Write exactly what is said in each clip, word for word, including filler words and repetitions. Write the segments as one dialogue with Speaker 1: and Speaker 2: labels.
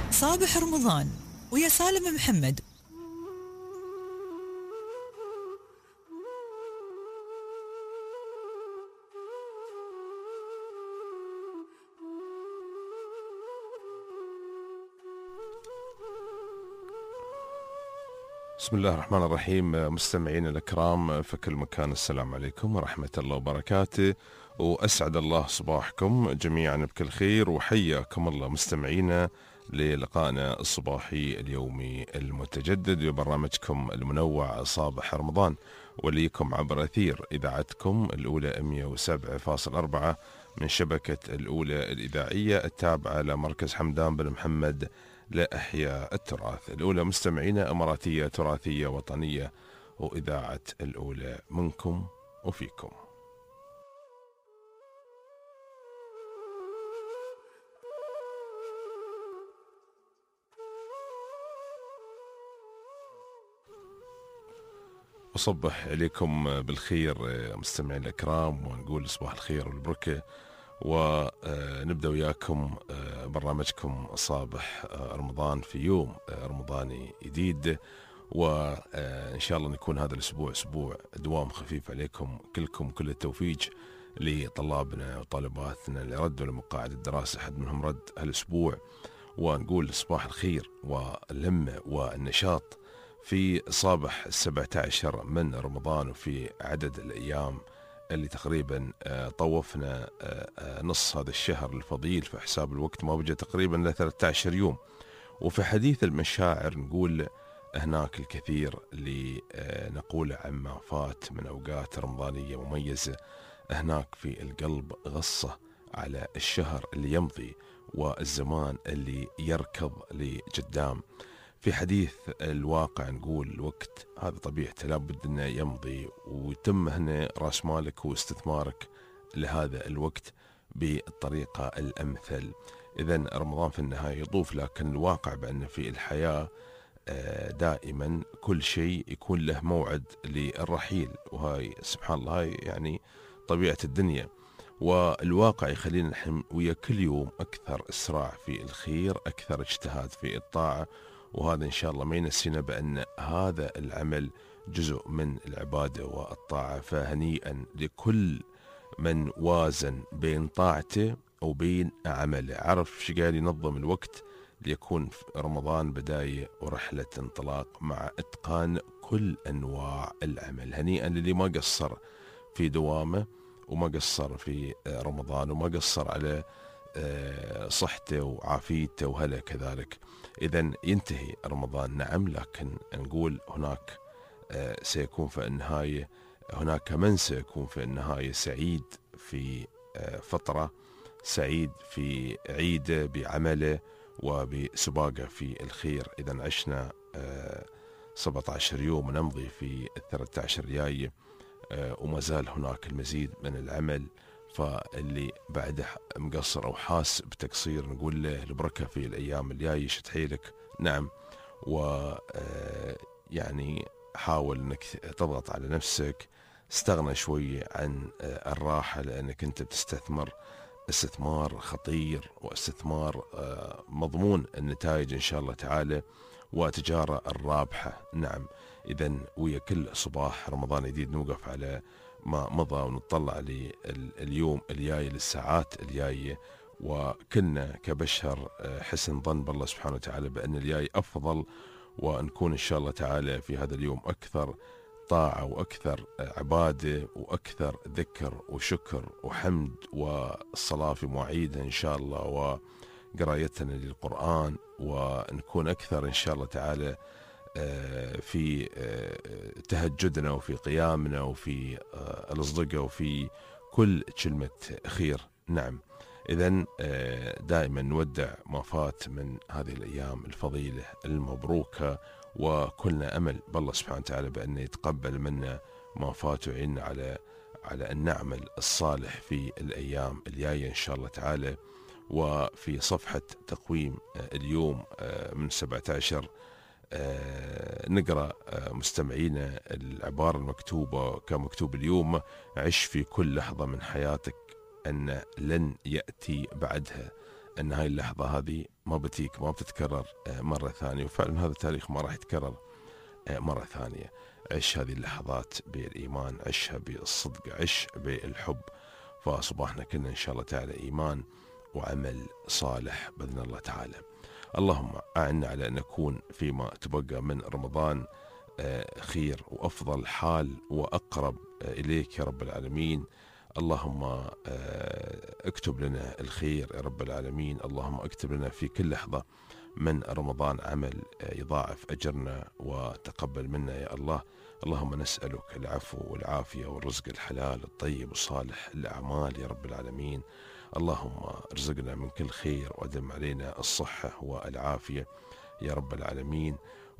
Speaker 1: صابح رمضان ويا سالم محمد.
Speaker 2: بسم الله الرحمن الرحيم. مستمعين الأكرام في كل مكان، السلام عليكم ورحمة الله وبركاته، وأسعد الله صباحكم جميعا بكل خير، وحياكم الله مستمعينا للقائنا الصباحي اليومي المتجدد وبرنامجكم المنوع صابح رمضان، وليكم عبر أثير إذاعتكم الأولى مئة وسبعة فاصلة أربعة من شبكة الأولى الإذاعية التابعة لمركز حمدان بن محمد لإحياء التراث. الأولى مستمعينا أماراتية تراثية وطنية، وإذاعة الأولى منكم وفيكم. أصبح عليكم بالخير مستمعين الأكرام، ونقول صباح الخير والبركة، ونبدأ وياكم برنامجكم صابح رمضان في يوم رمضاني جديد، وإن شاء الله نكون هذا الأسبوع أسبوع دوام خفيف عليكم كلكم. كل التوفيق لطلابنا وطالباتنا اللي ردوا لمقاعد الدراسة، حد منهم رد هالأسبوع، ونقول صباح الخير واللمة والنشاط في صباح السبعة عشر من رمضان، وفي عدد الأيام اللي تقريبا طوفنا نص هذا الشهر الفضيل في حساب الوقت، ما بجى تقريبا ل ثلاثة عشر يوم. وفي حديث المشاعر نقول هناك الكثير اللي نقول عما فات من أوقات رمضانية مميزة، هناك في القلب غصة على الشهر اللي يمضي والزمان اللي يركض لقدام. في حديث الواقع نقول الوقت هذا طبيعته لابد انه يمضي، ويتم هنا راس مالك واستثمارك لهذا الوقت بالطريقة الأمثل. إذن رمضان في النهاية يطوف، لكن الواقع بأن في الحياة دائما كل شيء يكون له موعد للرحيل، وهاي سبحان الله هاي يعني طبيعة الدنيا. والواقع يخلينا نحن ويا كل يوم أكثر إسراع في الخير، أكثر اجتهاد في الطاعة، وهذا إن شاء الله ما ينسينا بأن هذا العمل جزء من العبادة والطاعة. فهنيئا لكل من وازن بين طاعته وبين عمله، عرف شو قال ينظم الوقت ليكون في رمضان بداية ورحلة انطلاق مع إتقان كل أنواع العمل. هنيئا للي ما قصر في دوامه، وما قصر في رمضان، وما قصر على صحته وعافيته وهلا كذلك. إذن ينتهي رمضان نعم، لكن نقول هناك سيكون في النهاية، هناك من سيكون في النهاية سعيد في فترة، سعيد في عيده بعمله وبسباقه في الخير. إذن عشنا سبعة عشر يوم ونمضي في الثلاثة عشر جاي، وما زال هناك المزيد من العمل. فاللي بعده مقصر أو حاس بتقصير نقول له البركة في الأيام الجاية، شد حيلك نعم، ويعني حاول أنك تضغط على نفسك، استغنى شوي عن الراحة، لأنك أنت بتستثمر استثمار خطير واستثمار مضمون النتائج إن شاء الله تعالى وتجارة الرابحة نعم. إذن ويا كل صباح رمضان جديد نوقف على ما مضى ونطلع لليوم الجاي، للساعات الجاية، وكلنا كبشر حسن ظن بالله سبحانه وتعالى بأن الجاي أفضل، ونكون إن شاء الله تعالى في هذا اليوم أكثر طاعة وأكثر عبادة وأكثر ذكر وشكر وحمد والصلاة في مواعيدها إن شاء الله، وقرايتنا للقرآن، ونكون أكثر إن شاء الله تعالى في تهجدنا وفي قيامنا وفي الأصدقاء وفي كل كلمة خير نعم. إذن دائما نودع ما فات من هذه الأيام الفضيلة المبروكة، وكلنا أمل بالله سبحانه وتعالى بأن يتقبل منا ما فات ويعيننا على على أن نعمل الصالح في الأيام الجاية إن شاء الله تعالى. وفي صفحة تقويم اليوم من سبعة عشر نقرأ مستمعينا العبارة المكتوبة كمكتوب اليوم: عش في كل لحظة من حياتك أن لن يأتي بعدها أن هاي اللحظة هذه ما بتيك، ما بتتكرر مرة ثانية، وفعلا هذا التاريخ ما راح يتكرر مرة ثانية. عش هذه اللحظات بالإيمان، عشها بالصدق، عش بالحب. فصباحنا كنا إن شاء الله تعالى إيمان وعمل صالح بإذن الله تعالى. اللهم أعنا على أن نكون فيما تبقى من رمضان خير وأفضل حال وأقرب إليك يا رب العالمين. اللهم اكتب لنا الخير يا رب العالمين. اللهم اكتب لنا في كل لحظة من رمضان عمل يضاعف أجرنا، وتقبل منا يا الله. اللهم نسألك العفو والعافية والرزق الحلال الطيب وصالح الأعمال يا رب العالمين. اللهم ارزقنا من كل خير، وأدم علينا الصحة والعافية يا رب العالمين،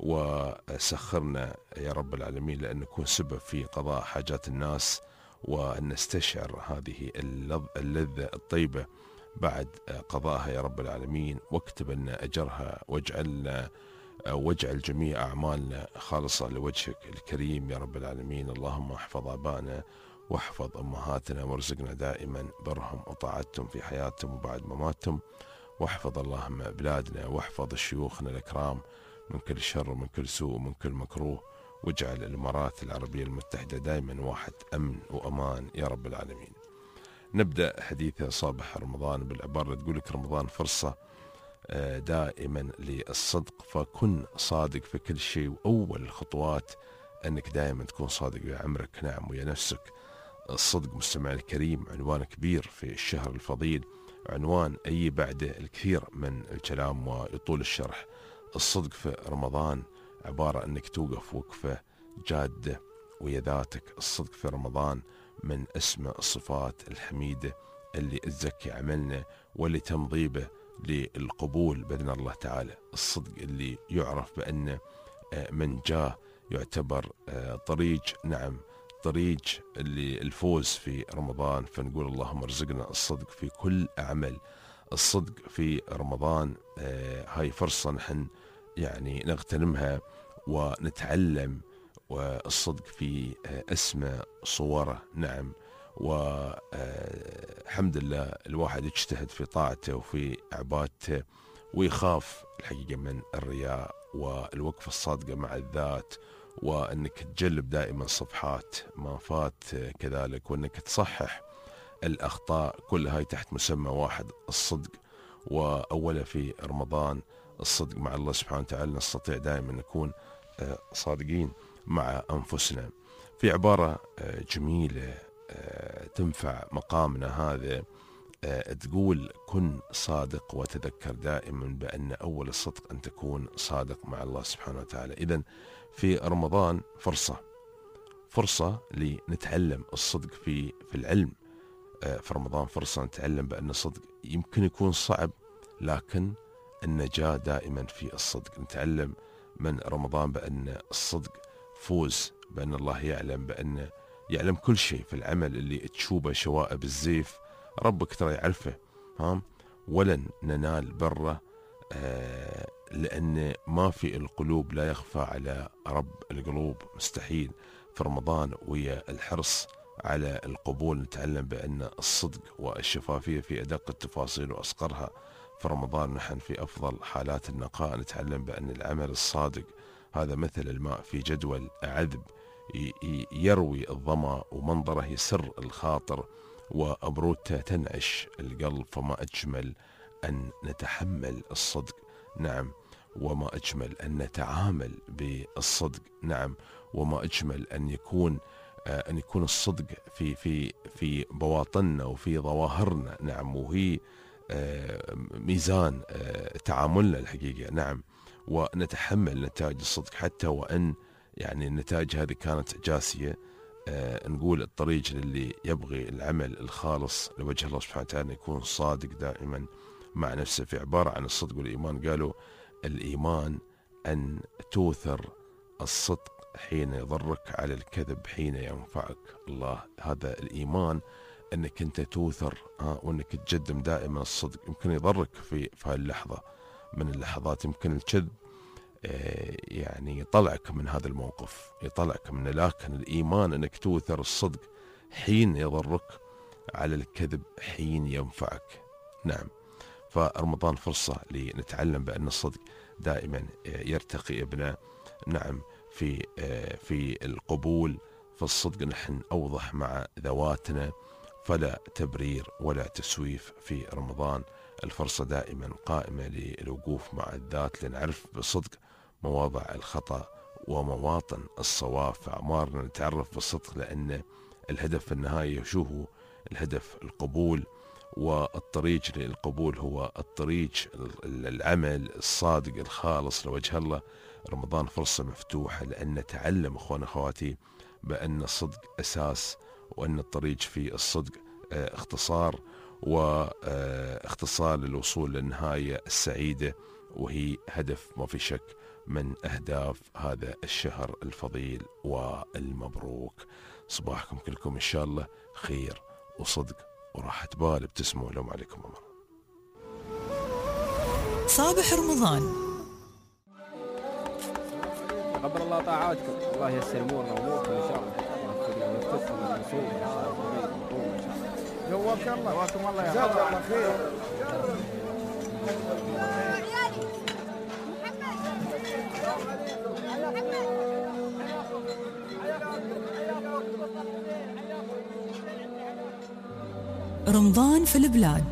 Speaker 2: وسخرنا يا رب العالمين لأن نكون سبب في قضاء حاجات الناس، وأن نستشعر هذه اللذة الطيبة بعد قضائها يا رب العالمين. واكتب لنا أجرها، واجعلنا واجعل جميع أعمالنا خالصة لوجهك الكريم يا رب العالمين. اللهم احفظ آبائنا واحفظ أمهاتنا، وارزقنا دائما برهم وطاعتهم في حياتهم وبعد مماتهم. واحفظ اللهم بلادنا، واحفظ شيوخنا الأكرام من كل شر ومن كل سوء ومن كل مكروه، واجعل الإمارات العربية المتحدة دائما واحد أمن وأمان يا رب العالمين. نبدأ حديث صباح رمضان بالعبارة تقول لك: رمضان فرصة دائما للصدق، فكن صادق في كل شيء، وأول الخطوات أنك دائما تكون صادق يا عمرك، نعم، ويا نفسك. الصدق مستمع الكريم عنوان كبير في الشهر الفضيل، عنوان أي بعده الكثير من الكلام ويطول الشرح. الصدق في رمضان عبارة أنك توقف وقفة جادة ويا ذاتك. الصدق في رمضان من أسمى الصفات الحميدة اللي تزكي عملنا واللي تمضي به للقبول بإذن الله تعالى. الصدق اللي يعرف بأن من جاه يعتبر طريق، نعم، طريق اللي الفوز في رمضان. فنقول اللهم ارزقنا الصدق في كل أعمال. الصدق في رمضان هاي فرصة نحن يعني نغتنمها ونتعلم، والصدق في أسمى صوره، نعم. والحمد لله الواحد يجتهد في طاعته وفي عبادته، ويخاف الحقيقة من الرياء، والوقفة الصادقة مع الذات، وأنك تجلب دائما صفحات ما فات كذلك، وأنك تصحح الأخطاء. كل هاي تحت مسمى واحد، الصدق. وأولا في رمضان الصدق مع الله سبحانه وتعالى، نستطيع دائما نكون صادقين مع أنفسنا. في عبارة جميلة تنفع مقامنا هذا، تقول: كن صادق وتذكر دائما بأن أول الصدق أن تكون صادق مع الله سبحانه وتعالى. إذن في رمضان فرصة فرصة لنتعلم الصدق في في العلم. في رمضان فرصة نتعلم بأن الصدق يمكن يكون صعب، لكن النجاة دائما في الصدق. نتعلم من رمضان بأن الصدق فوز، بأن الله يعلم بأن يعلم كل شيء في العمل اللي تشوبه شوائب الزيف، ربك ترى يعرفه، ها، ولن ننال بره، آه لأن ما في القلوب لا يخفى على رب القلوب، مستحيل. في رمضان ويا الحرص على القبول نتعلم بأن الصدق والشفافية في أدق التفاصيل وأصغرها. في رمضان نحن في أفضل حالات النقاء نتعلم بأن العمل الصادق هذا مثل الماء في جدول عذب، يروي الظما ومنظره يسر الخاطر، وأبروته تنعش القلب. فما أجمل أن نتحمل الصدق، نعم، وما أجمل أن نتعامل بالصدق، نعم، وما أجمل أن يكون أن يكون الصدق في في في بواطننا وفي ظواهرنا، نعم، وهي ميزان تعاملنا الحقيقة، نعم. ونتحمل نتائج الصدق حتى وأن يعني النتائج هذه كانت جاسية. آه نقول الطريق للي يبغي العمل الخالص لوجه الله سبحانه وتعالى يكون صادق دائما مع نفسه. في عبارة عن الصدق والإيمان قالوا: الإيمان أن توثر الصدق حين يضرك على الكذب حين ينفعك. الله، هذا الإيمان، أنك أنت توثر آه وأنك تقدم دائما الصدق. يمكن يضرك في في هاللحظة من اللحظات، يمكن الكذب يعني يطلعك من هذا الموقف، يطلعك منه، لكن الإيمان أنك توثر الصدق حين يضرك على الكذب حين ينفعك، نعم. فرمضان فرصة لنتعلم بأن الصدق دائما يرتقي ابنه. نعم، في في القبول في الصدق نحن أوضح مع ذواتنا، فلا تبرير ولا تسويف في رمضان. الفرصة دائما قائمة للوقوف مع الذات لنعرف بصدق مواضع الخطأ ومواطن الصواب في أعمارنا، نتعرف بالصدق، لأن الهدف في النهاية شو هو؟ الهدف القبول، والطريق للقبول هو الطريق العمل الصادق الخالص لوجه الله. رمضان فرصة مفتوحة لأن نتعلم أخوان أخواتي بأن الصدق أساس، وأن الطريق في الصدق اختصار واختصار للوصول للنهاية السعيدة، وهي هدف ما في شك من أهداف هذا الشهر الفضيل والمبروك. صباحكم كلكم إن شاء الله خير وصدق وراحة بال. ابتسموا لهم عليكم أمر.
Speaker 1: صابح رمضان.
Speaker 3: تقبل الله طاعاتكم، الله ييسر امورنا واموركم ان شاء الله، ويوفقنا ويوفقكم للوصول ان شاء الله، ونقوم ان شاء الله.
Speaker 4: جواك الله واكم الله يا جزاك الله خير.
Speaker 1: رمضان في البلاد.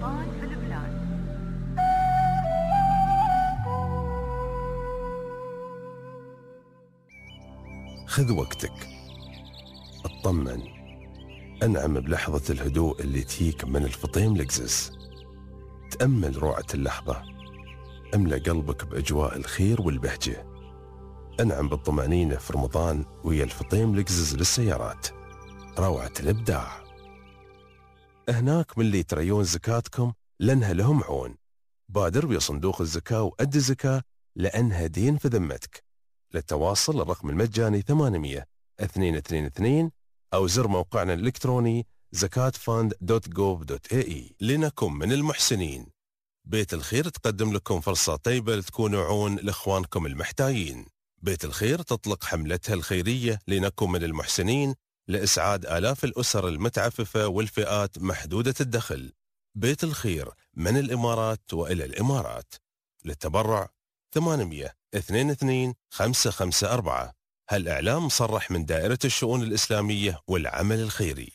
Speaker 2: خذ وقتك، اطمن، انعم بلحظة الهدوء اللي تيك من الفطيم لكزز. تأمل روعة اللحظة، املأ قلبك بأجواء الخير والبهجة. انعم بالطمأنينة في رمضان ويا الفطيم لكزز للسيارات، روعة الإبداع. هناك من اللي تريون زكاتكم لأنها لهم عون. بادر ويا صندوق الزكاة وأدي زكاة لأنها دين في ذمتك. للتواصل الرقم المجاني ثمانمية اثنين اثنين اثنين أو زر موقعنا الإلكتروني زكاة فاند دوت جوف دوت إيه إي. لنكن من المحسنين. بيت الخير تقدم لكم فرصة طيبة لتكونوا عون لإخوانكم المحتاجين. بيت الخير تطلق حملتها الخيرية لنكن من المحسنين لإسعاد آلاف الأسر المتعففة والفئات محدودة الدخل. بيت الخير من الإمارات وإلى الإمارات. للتبرع ثمانمية اثنين اثنين خمسة خمسة أربعة. هالإعلام مصرح من دائرة الشؤون الإسلامية والعمل الخيري.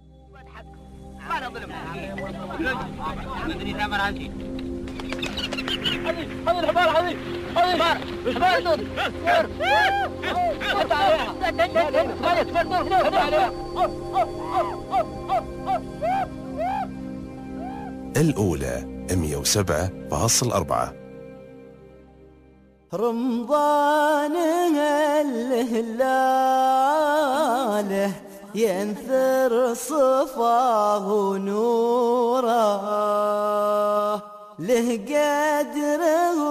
Speaker 2: الأولى مئة وسبعة فاصلة أربعة.
Speaker 5: رمضان الهلال ينثر صفاه ونوره، له قدره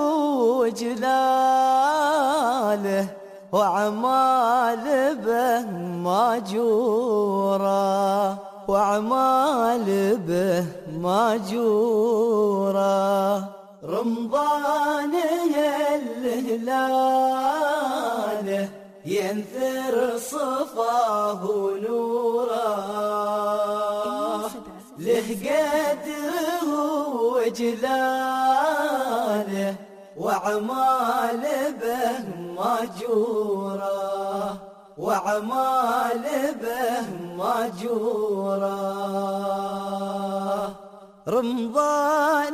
Speaker 5: وجلاله وأعمال به ماجوره، وأعمال به ماجوره. رمضان الهلال ينثر صفاه ونوره، له قدره وجلاله وأعمال به ماجوره، وأعمال به ماجوره. رمضان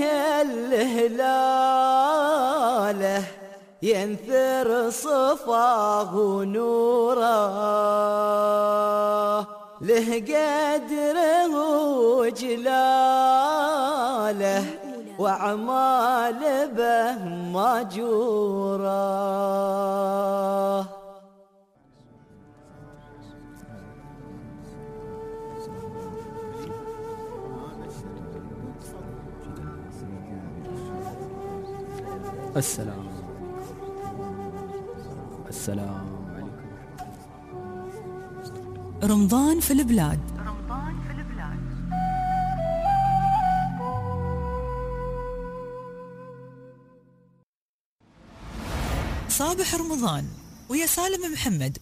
Speaker 5: الهلال ينثر صفاه ونوره، له قدره وجلاله وأعمال به ماجوره.
Speaker 3: السلام السلام عليكم.
Speaker 1: رمضان في البلاد. صابح رمضان ويا سالم محمد.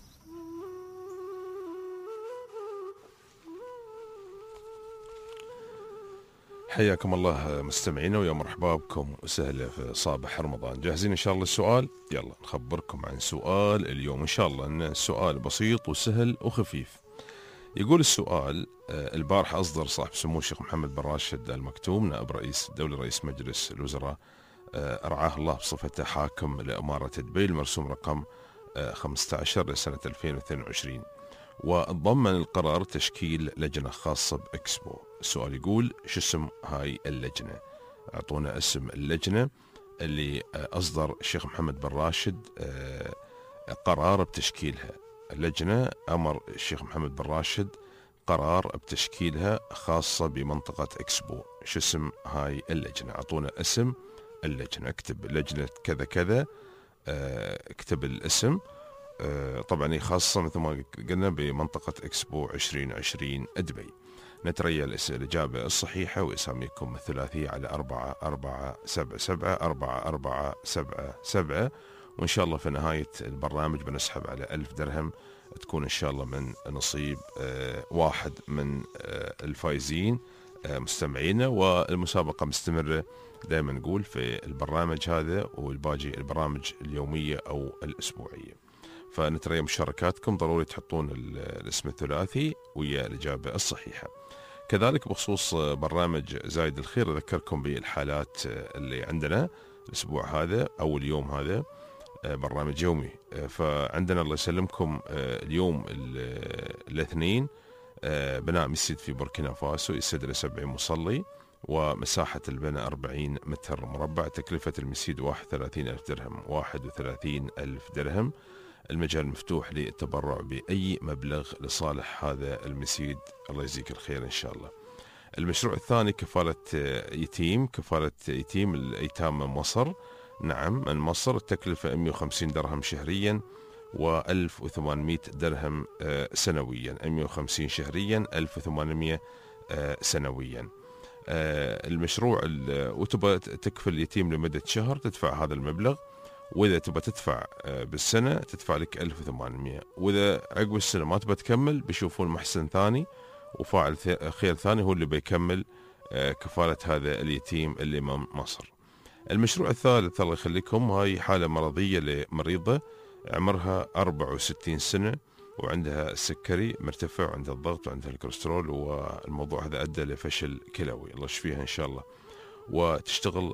Speaker 2: حياكم الله مستمعينا ويا مرحبا بكم وسهلا في صباح رمضان. جاهزين إن شاء الله السؤال؟ يلا نخبركم عن سؤال اليوم إن شاء الله أن السؤال بسيط وسهل وخفيف. يقول السؤال: البارح أصدر صاحب سمو الشيخ محمد بن راشد آل مكتوم نائب رئيس الدولة رئيس مجلس الوزراء رعاه الله بصفته حاكم لإمارة دبي المرسوم رقم خمسة عشر لسنة ألفين واثنين وعشرين، وضمن القرار تشكيل لجنة خاصة بإكسبو. السؤال يقول: شو اسم هاي اللجنة؟ أعطونا اسم اللجنة اللي أصدر الشيخ محمد بن راشد قرار بتشكيلها. اللجنة أمر الشيخ محمد بن راشد قرار بتشكيلها خاصة بمنطقة إكسبو. شو اسم هاي اللجنة؟ أعطونا اسم اللجنة. اكتب لجنة كذا كذا، اكتب الاسم. طبعا هي خاصة مثل ما قلنا بمنطقة إكسبو عشرين عشرين دبي. نتريا الإجابة الصحيحة وإساميكم الثلاثية على أربعة أربعة سبعة سبعة أربعة أربعة سبعة سبعة، وإن شاء الله في نهاية البرنامج بنسحب على ألف درهم تكون إن شاء الله من نصيب واحد من الفائزين مستمعينا. والمسابقة مستمرة دائما نقول في البرنامج هذا والباقي البرامج اليومية أو الأسبوعية. فنتريا مشاركاتكم، ضروري تحطون الاسم الثلاثي ويا الإجابة الصحيحة. كذلك بخصوص برنامج زايد الخير أذكركم بالحالات اللي عندنا الأسبوع هذا أو اليوم هذا، برنامج يومي. فعندنا الله يسلمكم اليوم الاثنين بناء مسجد في بوركينا فاسو يسد له سبعين مصلي ومساحة البناء أربعين متر مربع، تكلفة المسجد واحد وثلاثين ألف درهم واحد وثلاثين ألف درهم. المجال مفتوح للتبرع بأي مبلغ لصالح هذا المسجد، الله يجزيك الخير إن شاء الله. المشروع الثاني كفالة يتيم، كفالة يتيم الأيتام من مصر. نعم من مصر، التكلفة مئة وخمسين درهم شهريا وألف وثمانمئة درهم سنويا. مئة وخمسين شهريا ألف وثمانمئة سنويا. المشروع وتبى تكفل اليتيم لمدة شهر تدفع هذا المبلغ، وإذا تبى تدفع بالسنة تدفع لك ألف وثمانمئة، وإذا عقب السنة ما تبى تكمل بيشوفون محسن ثاني وفاعل خير ثاني هو اللي بيكمل كفالة هذا اليتيم اللي من مصر. المشروع الثالث الله يخليكم، هاي حالة مرضية لمريضة عمرها أربعة وستين سنة وعندها السكري مرتفع وعندها الضغط وعندها الكوليسترول، والموضوع هذا أدى لفشل كلوي، الله يشفيها إن شاء الله. وتشتغل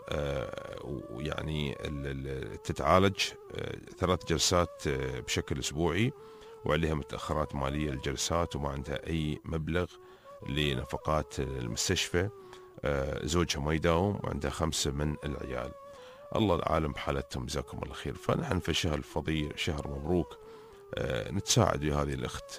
Speaker 2: يعني تتعالج ثلاث جلسات بشكل أسبوعي، وعليها متأخرات مالية للجلسات، وما عندها أي مبلغ لنفقات المستشفى. زوجها ما يداوم وعندها خمسة من العيال، الله العالم بحالتهم جزاكم الله خير. فنحن في شهر الفضيل شهر مبروك نتساعد بهذه الأخت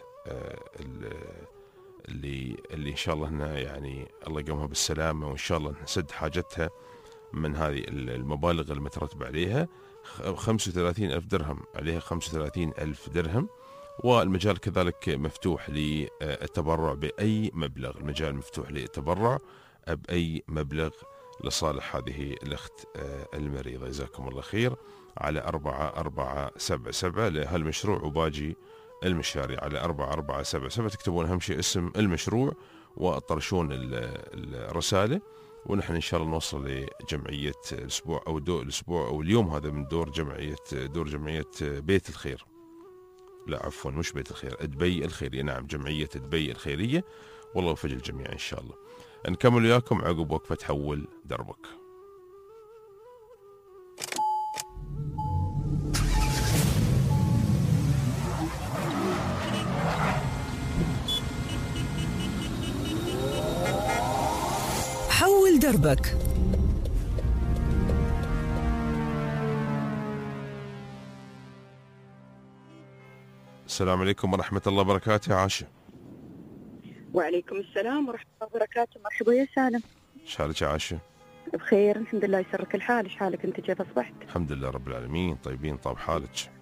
Speaker 2: اللي اللي إن شاء الله هنا يعني الله يقومها بالسلامة، وإن شاء الله نسد حاجتها من هذه المبالغ المترتبة عليها. خمسة وثلاثين ألف درهم عليها خمسة وثلاثين ألف درهم. والمجال كذلك مفتوح للتبرع بأي مبلغ، المجال مفتوح للتبرع بأي مبلغ لصالح هذه الأخت المريضة، جزاكم الله خير، على أربعة أربعة سبعة سبعة لهالمشروع وباجي المشاريع على أربعة أربعة سبعة سبعة. تكتبون أهم شيء اسم المشروع وتطرشون الرسالة، ونحن إن شاء الله نوصل لجمعية الأسبوع أو دور الأسبوع أو اليوم هذا من دور جمعية دور جمعية بيت الخير، لا عفوا مش بيت الخير، دبي الخيرية. نعم جمعية دبي الخيرية، والله يوفق الجميع إن شاء الله. نكمل وياكم عقب وقفة حول دربك.
Speaker 1: حول دربك.
Speaker 2: السلام عليكم ورحمة الله وبركاته. يا عاشة.
Speaker 6: وعليكم السلام ورحمة الله وبركاته. مرحبا يا سالم.
Speaker 2: ايش حالك يا عاشة؟
Speaker 6: بخير الحمد لله، يسرك الحال. ايش حالك انت، كيف اصبحت؟
Speaker 2: الحمد لله رب العالمين، طيبين. طاب حالك؟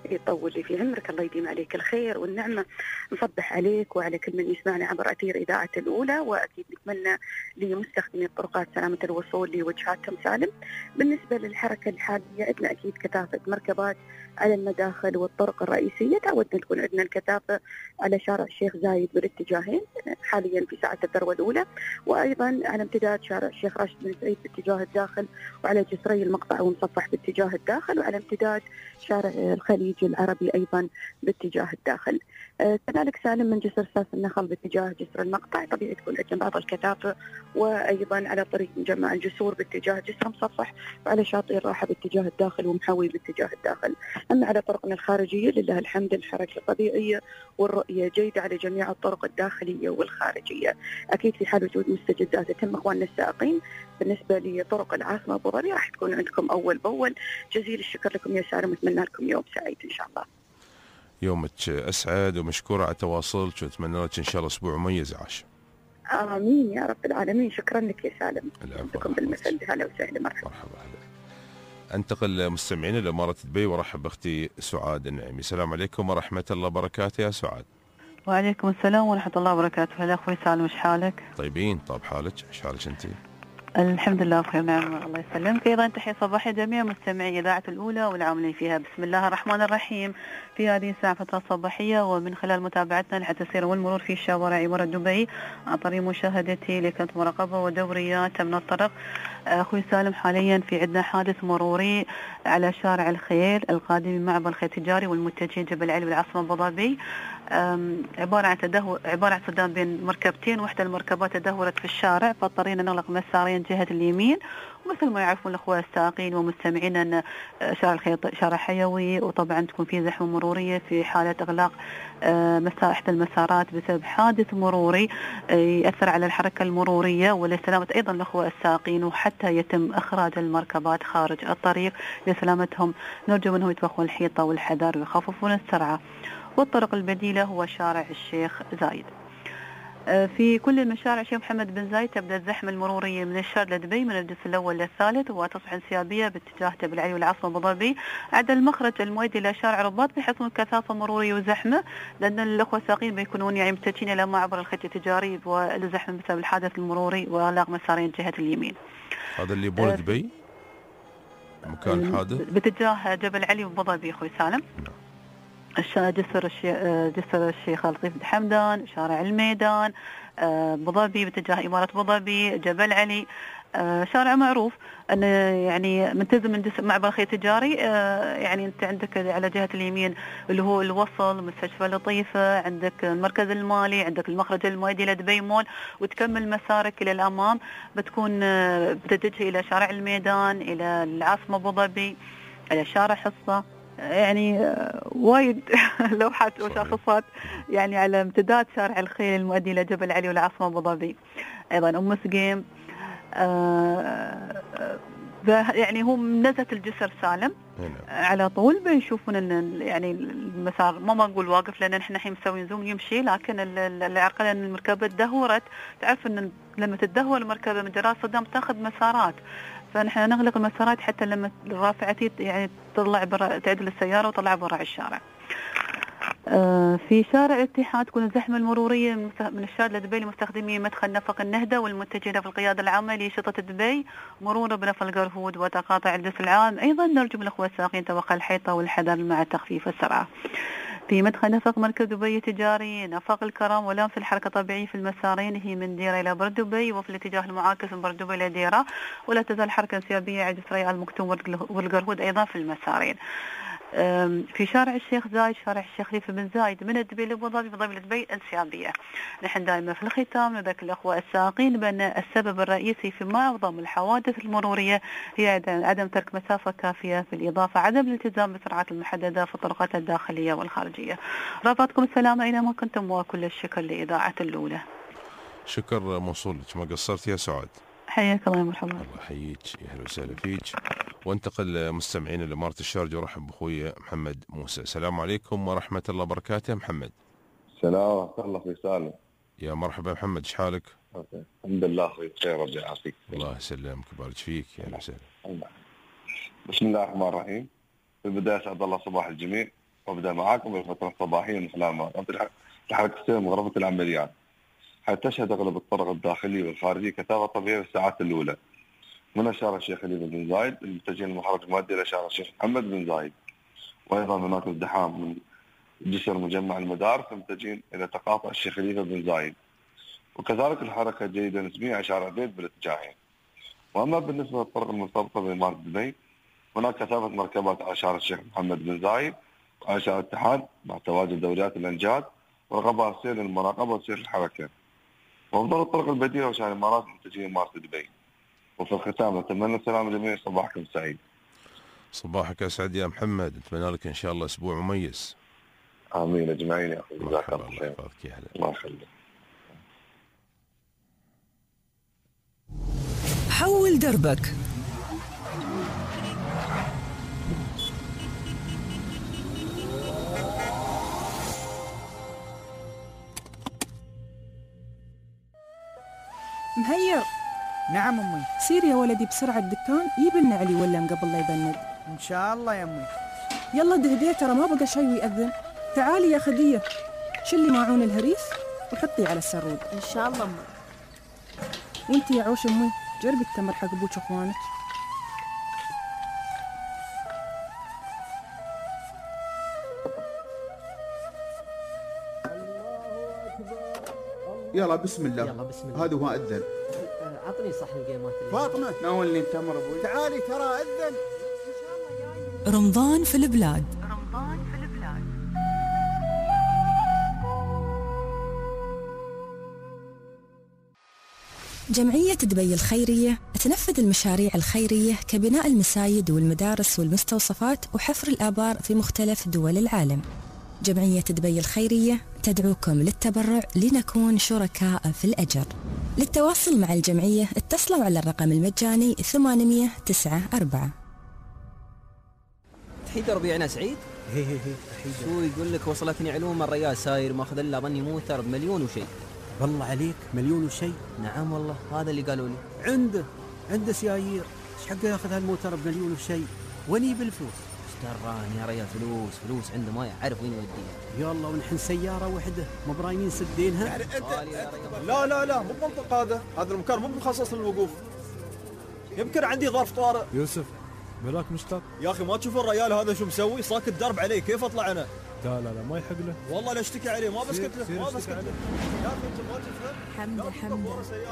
Speaker 6: يطول لي في عمرك، الله يديم عليك الخير والنعمة. نصبح عليك وعلى كل من يسمعنا عبر أثير إذاعة الأولى، وأكيد نتمنى لمستخدمي الطرقات سلامة الوصول لوجهاتهم سالم. بالنسبة للحركة الحالية عندنا أكيد كثافة مركبات على المداخل والطرق الرئيسية، تعودنا تكون عندنا الكثافة على شارع الشيخ زايد بالاتجاهين حاليا في ساعة الذروة الأولى، وأيضا على امتداد شارع الشيخ راشد بن سعيد باتجاه الداخل، وعلى جسري المقطع ومصفح باتجاه الداخل، وعلى امتداد شارع الخليج العربي أيضا باتجاه الداخل. آه كذلك سالم من جسر ساس النخل باتجاه جسر المقطع طبيعي تكون عندنا بعض الكثافة، وأيضا على طريق مجمع الجسور باتجاه جسر مصفح، وعلى شاطئ الراحة باتجاه الداخل ومحوي باتجاه الداخل. أما على طرقنا الخارجية لله الحمد الحركة طبيعية والرؤية جيدة على جميع الطرق الداخلية والخارجية. أكيد في حال وجود مستجدات يتم إخواننا السائقين بالنسبة لطرق العاصمة أبو ظبي راح تكون عندكم أول بأول. جزيل الشكر لكم يا سالم، وأتمنى لكم يوم سعيد إن شاء الله.
Speaker 2: يومك أسعد ومشكورة على تواصلك، وأتمنى لك إن شاء الله أسبوع مميز عاش.
Speaker 6: آمين يا رب العالمين. شكرا لك يا سالم.
Speaker 2: العفو.
Speaker 6: بالمثل هلا وسهلا. مرحبا.
Speaker 2: مرحبا. هلا. انتقل مستمعين إلى إمارة دبي ورحب بأختي سعاد النعيمي. السلام عليكم ورحمة الله وبركاته يا سعاد.
Speaker 7: وعليكم السلام ورحمة الله وبركاته. هلا أخوي سالم، إيش حالك؟
Speaker 2: طيبين. طاب حالك؟ إيش حالك أنتِ؟
Speaker 7: الحمد لله بخير نعم الله يسلمك. أيضا تحية صباحية جميع مستمعي إذاعة الأولى والعاملين فيها. بسم الله الرحمن الرحيم. في هذه الساعة فترة صباحية، ومن خلال متابعتنا للتسير والمرور في شوارع إمارة دبي عن طريق مشاهدتي لكانت مراقبة ودوريات من الطرق. أخوي سالم حاليا في عندنا حادث مروري على شارع الخيل القادم من معبر الخيل التجاري والمتجه جبل علي بالعاصمة أبو ظبي. عبارة عن تدهور عبارة عن صدام بين مركبتين، واحدة المركبات تدهورت في الشارع فاضطرينا نغلق مسارين جهة اليمين. ومثل ما يعرفون الأخوة السائقين ومستمعين أن شارع الخيل شارع حيوي، وطبعا تكون في زحمة مرورية في حالة إغلاق مسار إحدى المسارات بسبب حادث مروري يأثر على الحركة المرورية ولسلامة أيضا الأخوة السائقين، وحتى يتم إخراج المركبات خارج الطريق لسلامتهم. نرجو منهم يتوخون الحيطة والحذر ويخففون السرعة. والطرق البديلة هو شارع الشيخ زايد. في كل المشارع شيخ محمد بن زايد تبدأ الزحمة المرورية من الشارع لدبي من الجسر الأول للثالث، وتصبح انسيابية باتجاه جبل علي والعاصمة أبو ظبي عدا المخرج المؤدي إلى شارع رباط بحيث كثافة مرورية وزحمة، لأن الأخوة السائقين بيكونون يعني متجهين إلى معبر الخيط التجاري والزحمة بسبب الحادث المروري وإغلاق مسارين جهة اليمين.
Speaker 2: هذا اللي يبون أه دبي مكان الحادث
Speaker 7: باتجاه جبل علي وأبو ظبي أخوي سالم. نعم. جسر الشيخ جسر الشيخ لطيف بن حمدان، شارع الميدان، أبو ظبي باتجاه إمارة أبو ظبي، جبل علي. شارع معروف أنه يعني منتزه من معبر الخيط التجاري. يعني أنت عندك على جهة اليمين اللي هو الوصل مستشفى لطيفة، عندك المركز المالي، عندك المخرج المؤدي إلى دبي مول، وتكمل مسارك إلى الأمام بتكون بتتجه إلى شارع الميدان، إلى العاصمة أبو ظبي، إلى شارع حصة. يعني وايد لوحات وشاخصات يعني على امتداد شارع الخيل المؤدي إلى جبل علي والعاصمة أبو ظبي. أيضا أم سقيم. آه يعني هم نزلة الجسر سالم على طول بيشوفون ان يعني المسار ما ما نقول واقف لان احنا الحين مسوين زوم يمشي، لكن العرقله ان المركبه تدهورت. تعرف ان لما تدهور المركبه من جراء صدام تاخذ مسارات، فنحن نغلق المسارات حتى لما الرافعه يعني تطلع برا تعدل السياره وتطلع برا الشارع. في شارع الاتحاد تكون الزحمة المرورية من الشارع لدبي لمستخدمي مدخل نفق النهدة والمتجهين في القيادة العامة لشرطة دبي مرورا بنفق القرهود وتقاطع الجسر العام. أيضا نرجو من الأخوة السائقين توقع الحيطة والحذر مع تخفيف السرعة. في مدخل نفق مركز دبي التجاري نفق الكرم ولامس الحركة طبيعية في المسارين، هي من ديرة إلى برد دبي وفي الاتجاه المعاكس من برد دبي إلى ديرة، ولا تزال حركة انسيابية على جسري المكتوم والقرهود أيضا في المسارين. في شارع الشيخ زايد شارع الشيخ خليفة بن زايد من دبي لأبو ظبي في ظبي لدبي انسيابية. نحن دائما في الختام نذكر الأخوة السائقين بأن السبب الرئيسي في معظم الحوادث المرورية هي عدم ترك مسافة كافية، بالإضافة عدم الالتزام بالسرعات المحددة في الطرقات الداخلية والخارجية. رافقكم السلامة أينما كنتم، وكل الشكر لإذاعة الأولى.
Speaker 2: شكر موصول لك، ما قصرت يا سعاد.
Speaker 7: حياك الله مرحبا.
Speaker 2: الله يحييك، يا اهلا وسهلا فيك. وانتقل مستمعين لإمارة الشارجة ورحب بأخوي محمد موسى. السلام عليكم ورحمة الله وبركاته. محمد.
Speaker 8: السلام ورحمة الله أخوي سالم.
Speaker 2: يا مرحبا محمد، ايش حالك؟
Speaker 8: الحمد لله أخوي بخير، ربي يعافيك.
Speaker 2: الله يسلمك ويبارك فيك، يا اهلا وسهلا.
Speaker 8: بسم الله الرحمن الرحيم. في البداية أسعد الله صباح الجميع، وابدا معاكم بالفتره الصباحيه من خلال منظمه الحركه السير من غرفه العمليات، حيث تشهد اغلب الطرق الداخليه والخارجيه كثافه طبيعيه في الساعات الاولى من شارع الشيخ خليفه بن زايد المتجه للمخرج المؤدي الى شارع الشيخ محمد بن زايد، وايضا هناك ازدحام من جسر مجمع المدارس المتجهين الى تقاطع الشيخ خليفه بن زايد، وكذلك الحركه جيده نسبيا على شارع بيت بالاتجاهين. واما بالنسبه للطرق المرتبطه باماره دبي هناك كثافه مركبات على شارع الشيخ محمد بن زايد وعلى شارع الاتحاد مع تواجد دوريات الانجاد ورغبه السير للمراقبه وسير الحركه. وافضل الطرق البديله وشارع الامارات المتجهين لاماره دبي. وفي الختام نتمنى السلام جميعا، صباحكم سعيد.
Speaker 2: صباحك اسعد يا محمد، نتمنى لك ان شاء الله اسبوع مميز.
Speaker 8: امين اجمعين يا اخي، جزاك الله
Speaker 2: الله
Speaker 8: خير.
Speaker 2: يحفظك يا هلا.
Speaker 8: الله يخليك.
Speaker 1: حول دربك.
Speaker 9: مهير.
Speaker 4: نعم امي.
Speaker 9: سير يا ولدي بسرعة الدكان يجيب لنا علي ولا قبل لا يبند.
Speaker 4: ان شاء الله يا امي.
Speaker 9: يلا دهديه ترى ما بقى شي ويأذن. تعالي يا خدية شلي ماعون الهريس وحطي على السرود.
Speaker 10: ان شاء الله امي.
Speaker 9: وانتي يا عوش امي جربي التمر حق ابوك واخوانك.
Speaker 11: يلا بسم الله.
Speaker 10: يلا بسم الله.
Speaker 11: هذا هو أذن.
Speaker 10: عطني صحن القيمات.
Speaker 11: فاطمة ناولني التمر ابوي.
Speaker 4: تعالي ترى اذن.
Speaker 1: رمضان في البلاد.
Speaker 7: رمضان في البلاد.
Speaker 12: جمعية دبي الخيرية تنفذ المشاريع الخيرية كبناء المساجد والمدارس والمستوصفات وحفر الآبار في مختلف دول العالم. جمعية دبي الخيرية تدعوكم للتبرع لنكون شركاء في الأجر. للتواصل مع الجمعية اتصلوا على الرقم المجاني ثمانمئة وتسعة أربعة.
Speaker 13: تحيد ربيعنا سعيد؟
Speaker 4: هي هي هي
Speaker 13: شو يقول لك وصلتني علوم الريال ساير ماخذ له ظني موتر بمليون وشيء.
Speaker 4: والله عليك مليون وشيء.
Speaker 13: نعم والله هذا اللي قالوا لي.
Speaker 4: عنده عنده سيايير، ايش حقه ياخذ هالموتر بمليون وشيء؟ وين بالفلوس؟
Speaker 13: اشتراني يا ريال فلوس فلوس عنده ما يعرف وين يوديها.
Speaker 4: يلا ونحن سيارة واحدة مو براينين سدينها.
Speaker 14: يعني انت لا لا لا مو بمنطق هذا، هذا المكان مو مخصص للوقوف. يمكن عندي ظرف طارئ.
Speaker 15: يوسف ملاك مشتاق
Speaker 14: يا اخي ما تشوف الريال هذا شو مسوي؟ صاك الدرب عليه، كيف اطلع انا؟
Speaker 15: لا لا لا ما يحق له.
Speaker 14: والله لا اشتكي عليه، ما بسكت له ما بسكت له. يا اخي انت ما تفهم.
Speaker 10: حمده حمده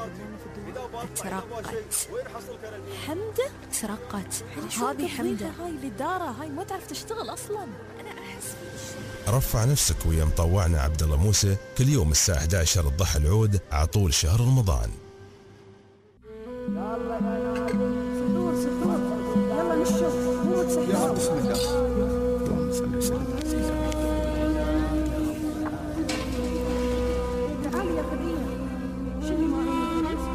Speaker 10: ترقت. حمده ترقت. هذه حمده هاي اللي دارها هاي ما تعرف تشتغل اصلا. انا احس في
Speaker 16: رفع نفسك ويا مطوعنا عبد الله موسى كل يوم الساعة إحدى عشر الضحى العود على طول شهر رمضان.
Speaker 9: سحور سحور يلا نشوف مو تسحور.
Speaker 11: يا بسم الله. اللهم صل وسلم على سيدنا
Speaker 9: تعالي يا خديجة شلي معاون الهريس.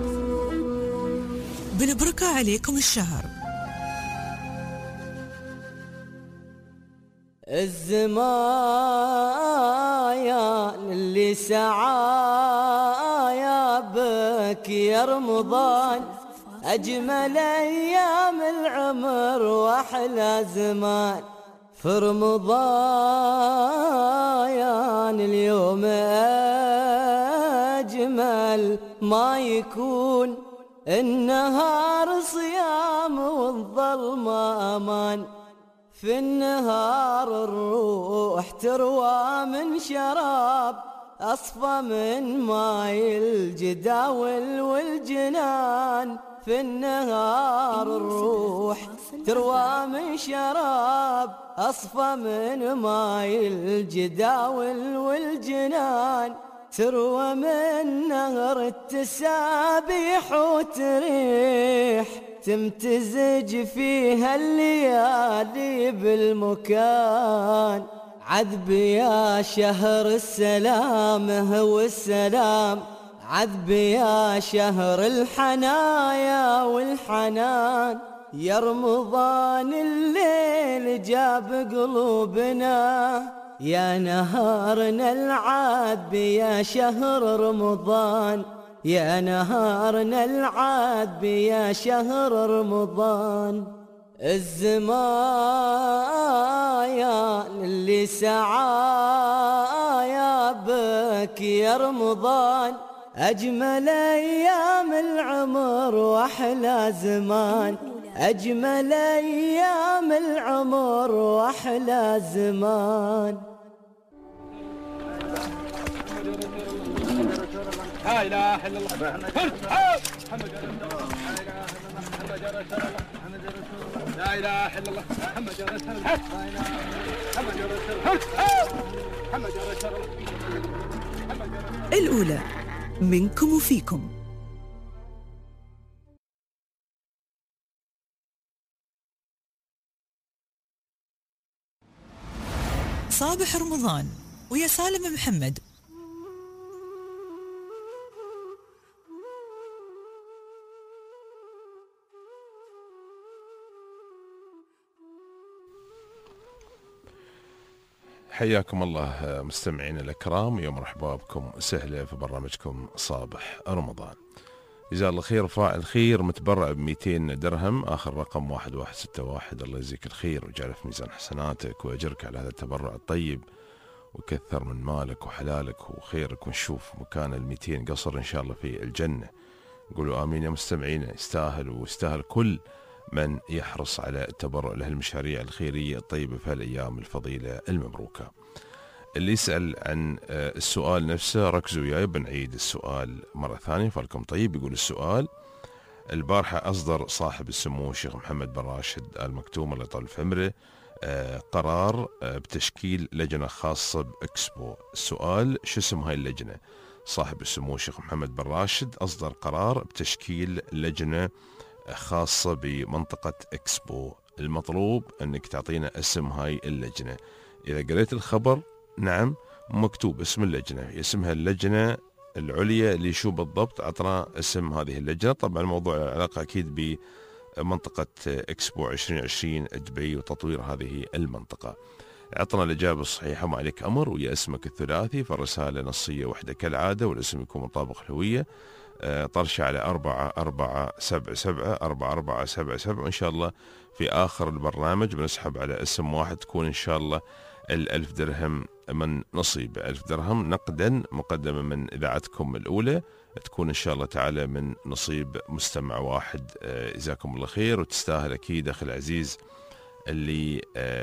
Speaker 1: بالبركة عليكم الشهر.
Speaker 5: الزمايا اللي سعايا بك يا رمضان أجمل أيام العمر وأحلى زمان في رمضان اليوم أجمل ما يكون النهار صيام والظلمة أمان في النهار الروح تروى من شراب أصفى من ماي الجداول والجنان في النهار الروح تروى من شراب أصفى من ماي الجداول والجنان تروى من نهر التسابيح وتريح تمتزج فيها الليالي بالمكان عذب يا شهر السلام هو السلام عذب يا شهر الحنايا والحنان يا رمضان الليل جاب قلوبنا يا نهارنا العذب يا شهر رمضان يا نهارنا العذب يا شهر رمضان الزمان اللي سعايا بك يا رمضان، أجمل أيام العمر وأحلى زمان، أجمل أيام العمر وأحلى زمان.
Speaker 3: لا إله إلا الله محمد رسول الله، لا إله إلا الله محمد رسول الله، محمد رسول الله، محمد رسول الله.
Speaker 1: الأولى منكم وفيكم. صابح رمضان ويا سالم محمد.
Speaker 2: حياكم الله مستمعين الأكرام، يوم مرحبا بكم سهلة في برنامجكم صابح رمضان. جزاه الله خير فاعل خير متبرع ب مئتين درهم، آخر رقم واحد واحد ستة واحد. الله يجزيك الخير ويجعله في ميزان حسناتك ويجرك على هذا التبرع الطيب ويكثر من مالك وحلالك وخيرك، ونشوف مكان المئتين قصر إن شاء الله في الجنة. قولوا آمين يا مستمعين. يستاهل ويستاهل كل من يحرص على التبرع لهالمشاريع الخيرية الطيبة في هالأيام الفضيلة المبروكة. اللي يسأل عن السؤال نفسه ركزوا وياي، بنعيد السؤال مرة ثانية فالكم طيب. يقول السؤال: البارحة أصدر صاحب السمو الشيخ محمد بن راشد آل مكتوم الله يطول في عمره قرار بتشكيل لجنة خاصة بإكسبو. السؤال: شو اسم هاي اللجنة؟ صاحب السمو الشيخ محمد بن راشد أصدر قرار بتشكيل لجنة خاصة بمنطقة إكسبو. المطلوب أنك تعطينا اسم هاي اللجنة. إذا قريت الخبر نعم مكتوب اسم اللجنة، اسمها اللجنة العليا اللي شو بالضبط، عطنا اسم هذه اللجنة. طبعا الموضوع علاقة أكيد بمنطقة إكسبو عشرين عشرين دبي وتطوير هذه المنطقة. عطنا الإجابة الصحيحة ما عليك أمر ويا اسمك الثلاثي، فالرسالة نصية واحدة كالعادة والاسم يكون مطابق الهوية. طرشة على أربعة أربعة سبعة سبعة أربعة أربعة سبعة سبعة، وإن شاء الله في آخر البرنامج بنسحب على اسم واحد تكون إن شاء الله الألف درهم من نصيب، ألف درهم نقدا مقدمة من إذاعتكم الأولى، تكون إن شاء الله تعالى من نصيب مستمع واحد. جزاكم الله خير وتستاهل أكيد أخي العزيز اللي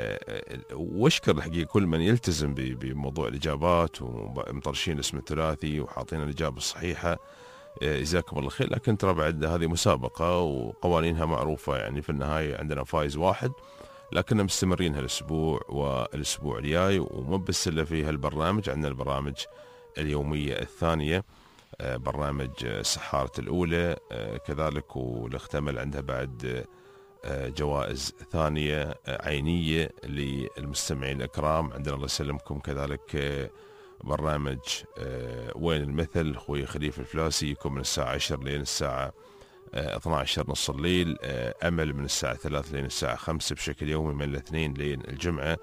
Speaker 2: واشكر الحقيقة كل من يلتزم بموضوع الإجابات ومطرشين اسم الثلاثي وحاطين الإجابة الصحيحة. جزاكم الله خير. لكن ترى بعد هذه مسابقة وقوانينها معروفة، يعني في النهاية عندنا فايز واحد، لكننا مستمرين هالأسبوع والأسبوع الجاي، ومو بس إلا في هالبرنامج، عندنا البرامج اليومية الثانية، برنامج سحارة الأولى كذلك، والاختمل عندها بعد جوائز ثانية عينية للمستمعين الأكرام. عندنا الله يسلمكم كذلك برنامج وين المثل أخوي خليفة الفلاسي يكون من الساعة عشر لين الساعة اثنا عشر نص الليل. أمل من الساعة ثلاثة لين الساعة خمسة بشكل يومي من الاثنين لين الجمعة.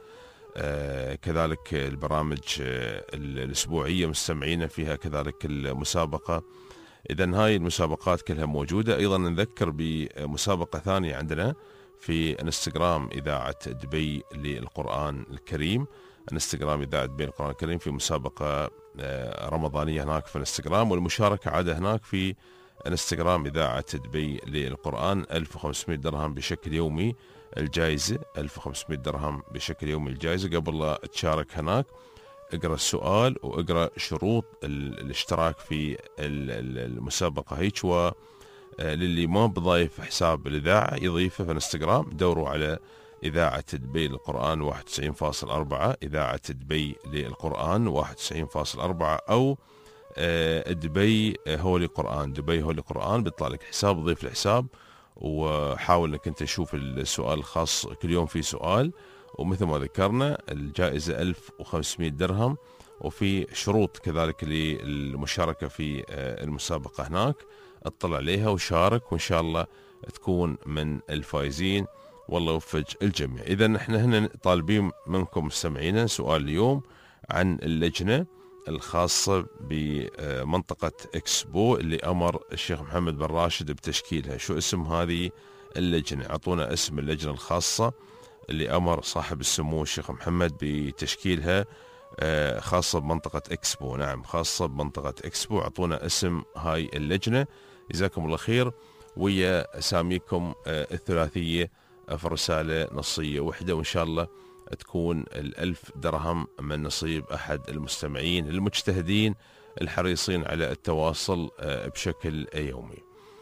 Speaker 2: كذلك البرامج الأسبوعية مستمعين فيها كذلك المسابقة. إذن هاي المسابقات كلها موجودة. أيضا نذكر بمسابقة ثانية عندنا في انستغرام إذاعة دبي للقرآن الكريم، انستغرام إذاعة دبي للقرآن الكريم، في مسابقة رمضانية هناك في انستغرام، والمشاركة عادة هناك في انستغرام إذاعة دبي للقرآن. ألف وخمسمائة درهم بشكل يومي الجائزة، ألف وخمسمائة درهم بشكل يومي الجائزة. قبل لا تشارك هناك اقرأ السؤال واقرأ شروط الاشتراك في المسابقة هيك، وللي ما بضايف حساب الإذاعة يضيفه في انستغرام. دوروا على إذاعة دبي للقرآن واحد وتسعين فاصلة أربعة، إذاعة دبي للقرآن واحد وتسعين فاصلة أربعة، أو دبي هولي قرآن، دبي هولي قرآن. بيطلع لك حساب، ضيف الحساب وحاول انك انت تشوف السؤال الخاص، كل يوم في سؤال. ومثل ما ذكرنا الجائزة ألف وخمسمائة درهم، وفي شروط كذلك للمشاركة في المسابقة هناك. اطلع عليها وشارك وإن شاء الله تكون من الفائزين والله يوفق الجميع. إذا نحن هنا طالبين منكم مستمعينا سؤال اليوم عن اللجنة الخاصة بمنطقة إكسبو اللي أمر الشيخ محمد بن راشد بتشكيلها. شو اسم هذه اللجنة. أعطونا اسم اللجنة الخاصة اللي أمر صاحب السمو الشيخ محمد بتشكيلها خاصة بمنطقة إكسبو. نعم خاصة بمنطقة إكسبو. أعطونا اسم هاي اللجنة جزاكم الله خير، ويا أساميكم الثلاثية في رسالة نصية وحدة، وإن شاء الله تكون الألف درهم من نصيب أحد المستمعين المجتهدين الحريصين على التواصل بشكل يومي.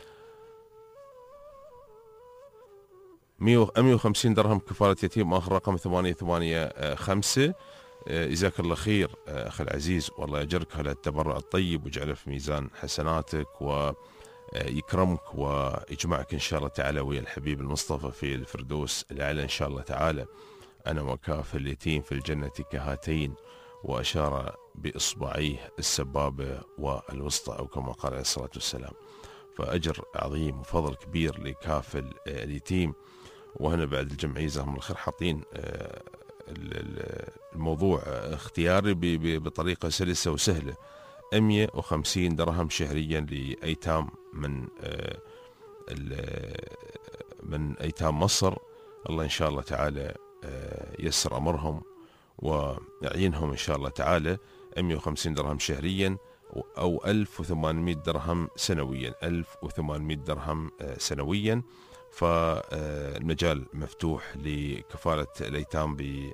Speaker 2: مئة وخمسين درهم كفالة يتيم، آخر رقم ثمانية ثمانية خمسة. جزاك الله خير أخي العزيز، والله يجرك على التبرع الطيب ويجعله في ميزان حسناتك ويكرمك ويجمعك إن شاء الله تعالى ويا الحبيب المصطفى في الفردوس الأعلى إن شاء الله تعالى. أنا وكاف اليتيم في الجنة كهاتين، وأشار بإصبعيه السبابة والوسطى أو كما قال عليه الصلاة والسلام. فأجر عظيم وفضل كبير لكافل اليتيم. وهنا بعد الجمعية جزاهم الخير حاطين الموضوع اختياري بطريقة سلسة وسهلة، مئة وخمسين درهم شهريا لأيتام من من أيتام مصر. الله إن شاء الله تعالى يسر أمرهم ويعينهم إن شاء الله تعالى. مئة وخمسين درهم شهريا أو ألف وثمانمئة درهم سنويا، ألف وثمانمئة درهم سنويا. فالمجال مفتوح لكفالة الأيتام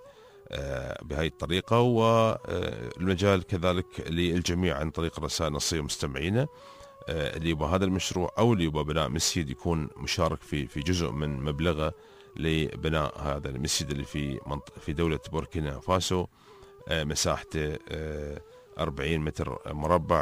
Speaker 2: بهذه الطريقة، والمجال كذلك للجميع عن طريق رسائل نصية مستمعينا اللي يبغى هذا المشروع أو اللي يبغى بناء مسجد يكون مشارك في في جزء من مبلغه لبناء هذا المسجد اللي في في دولة بوركينا فاسو، مساحته أربعين متر مربع،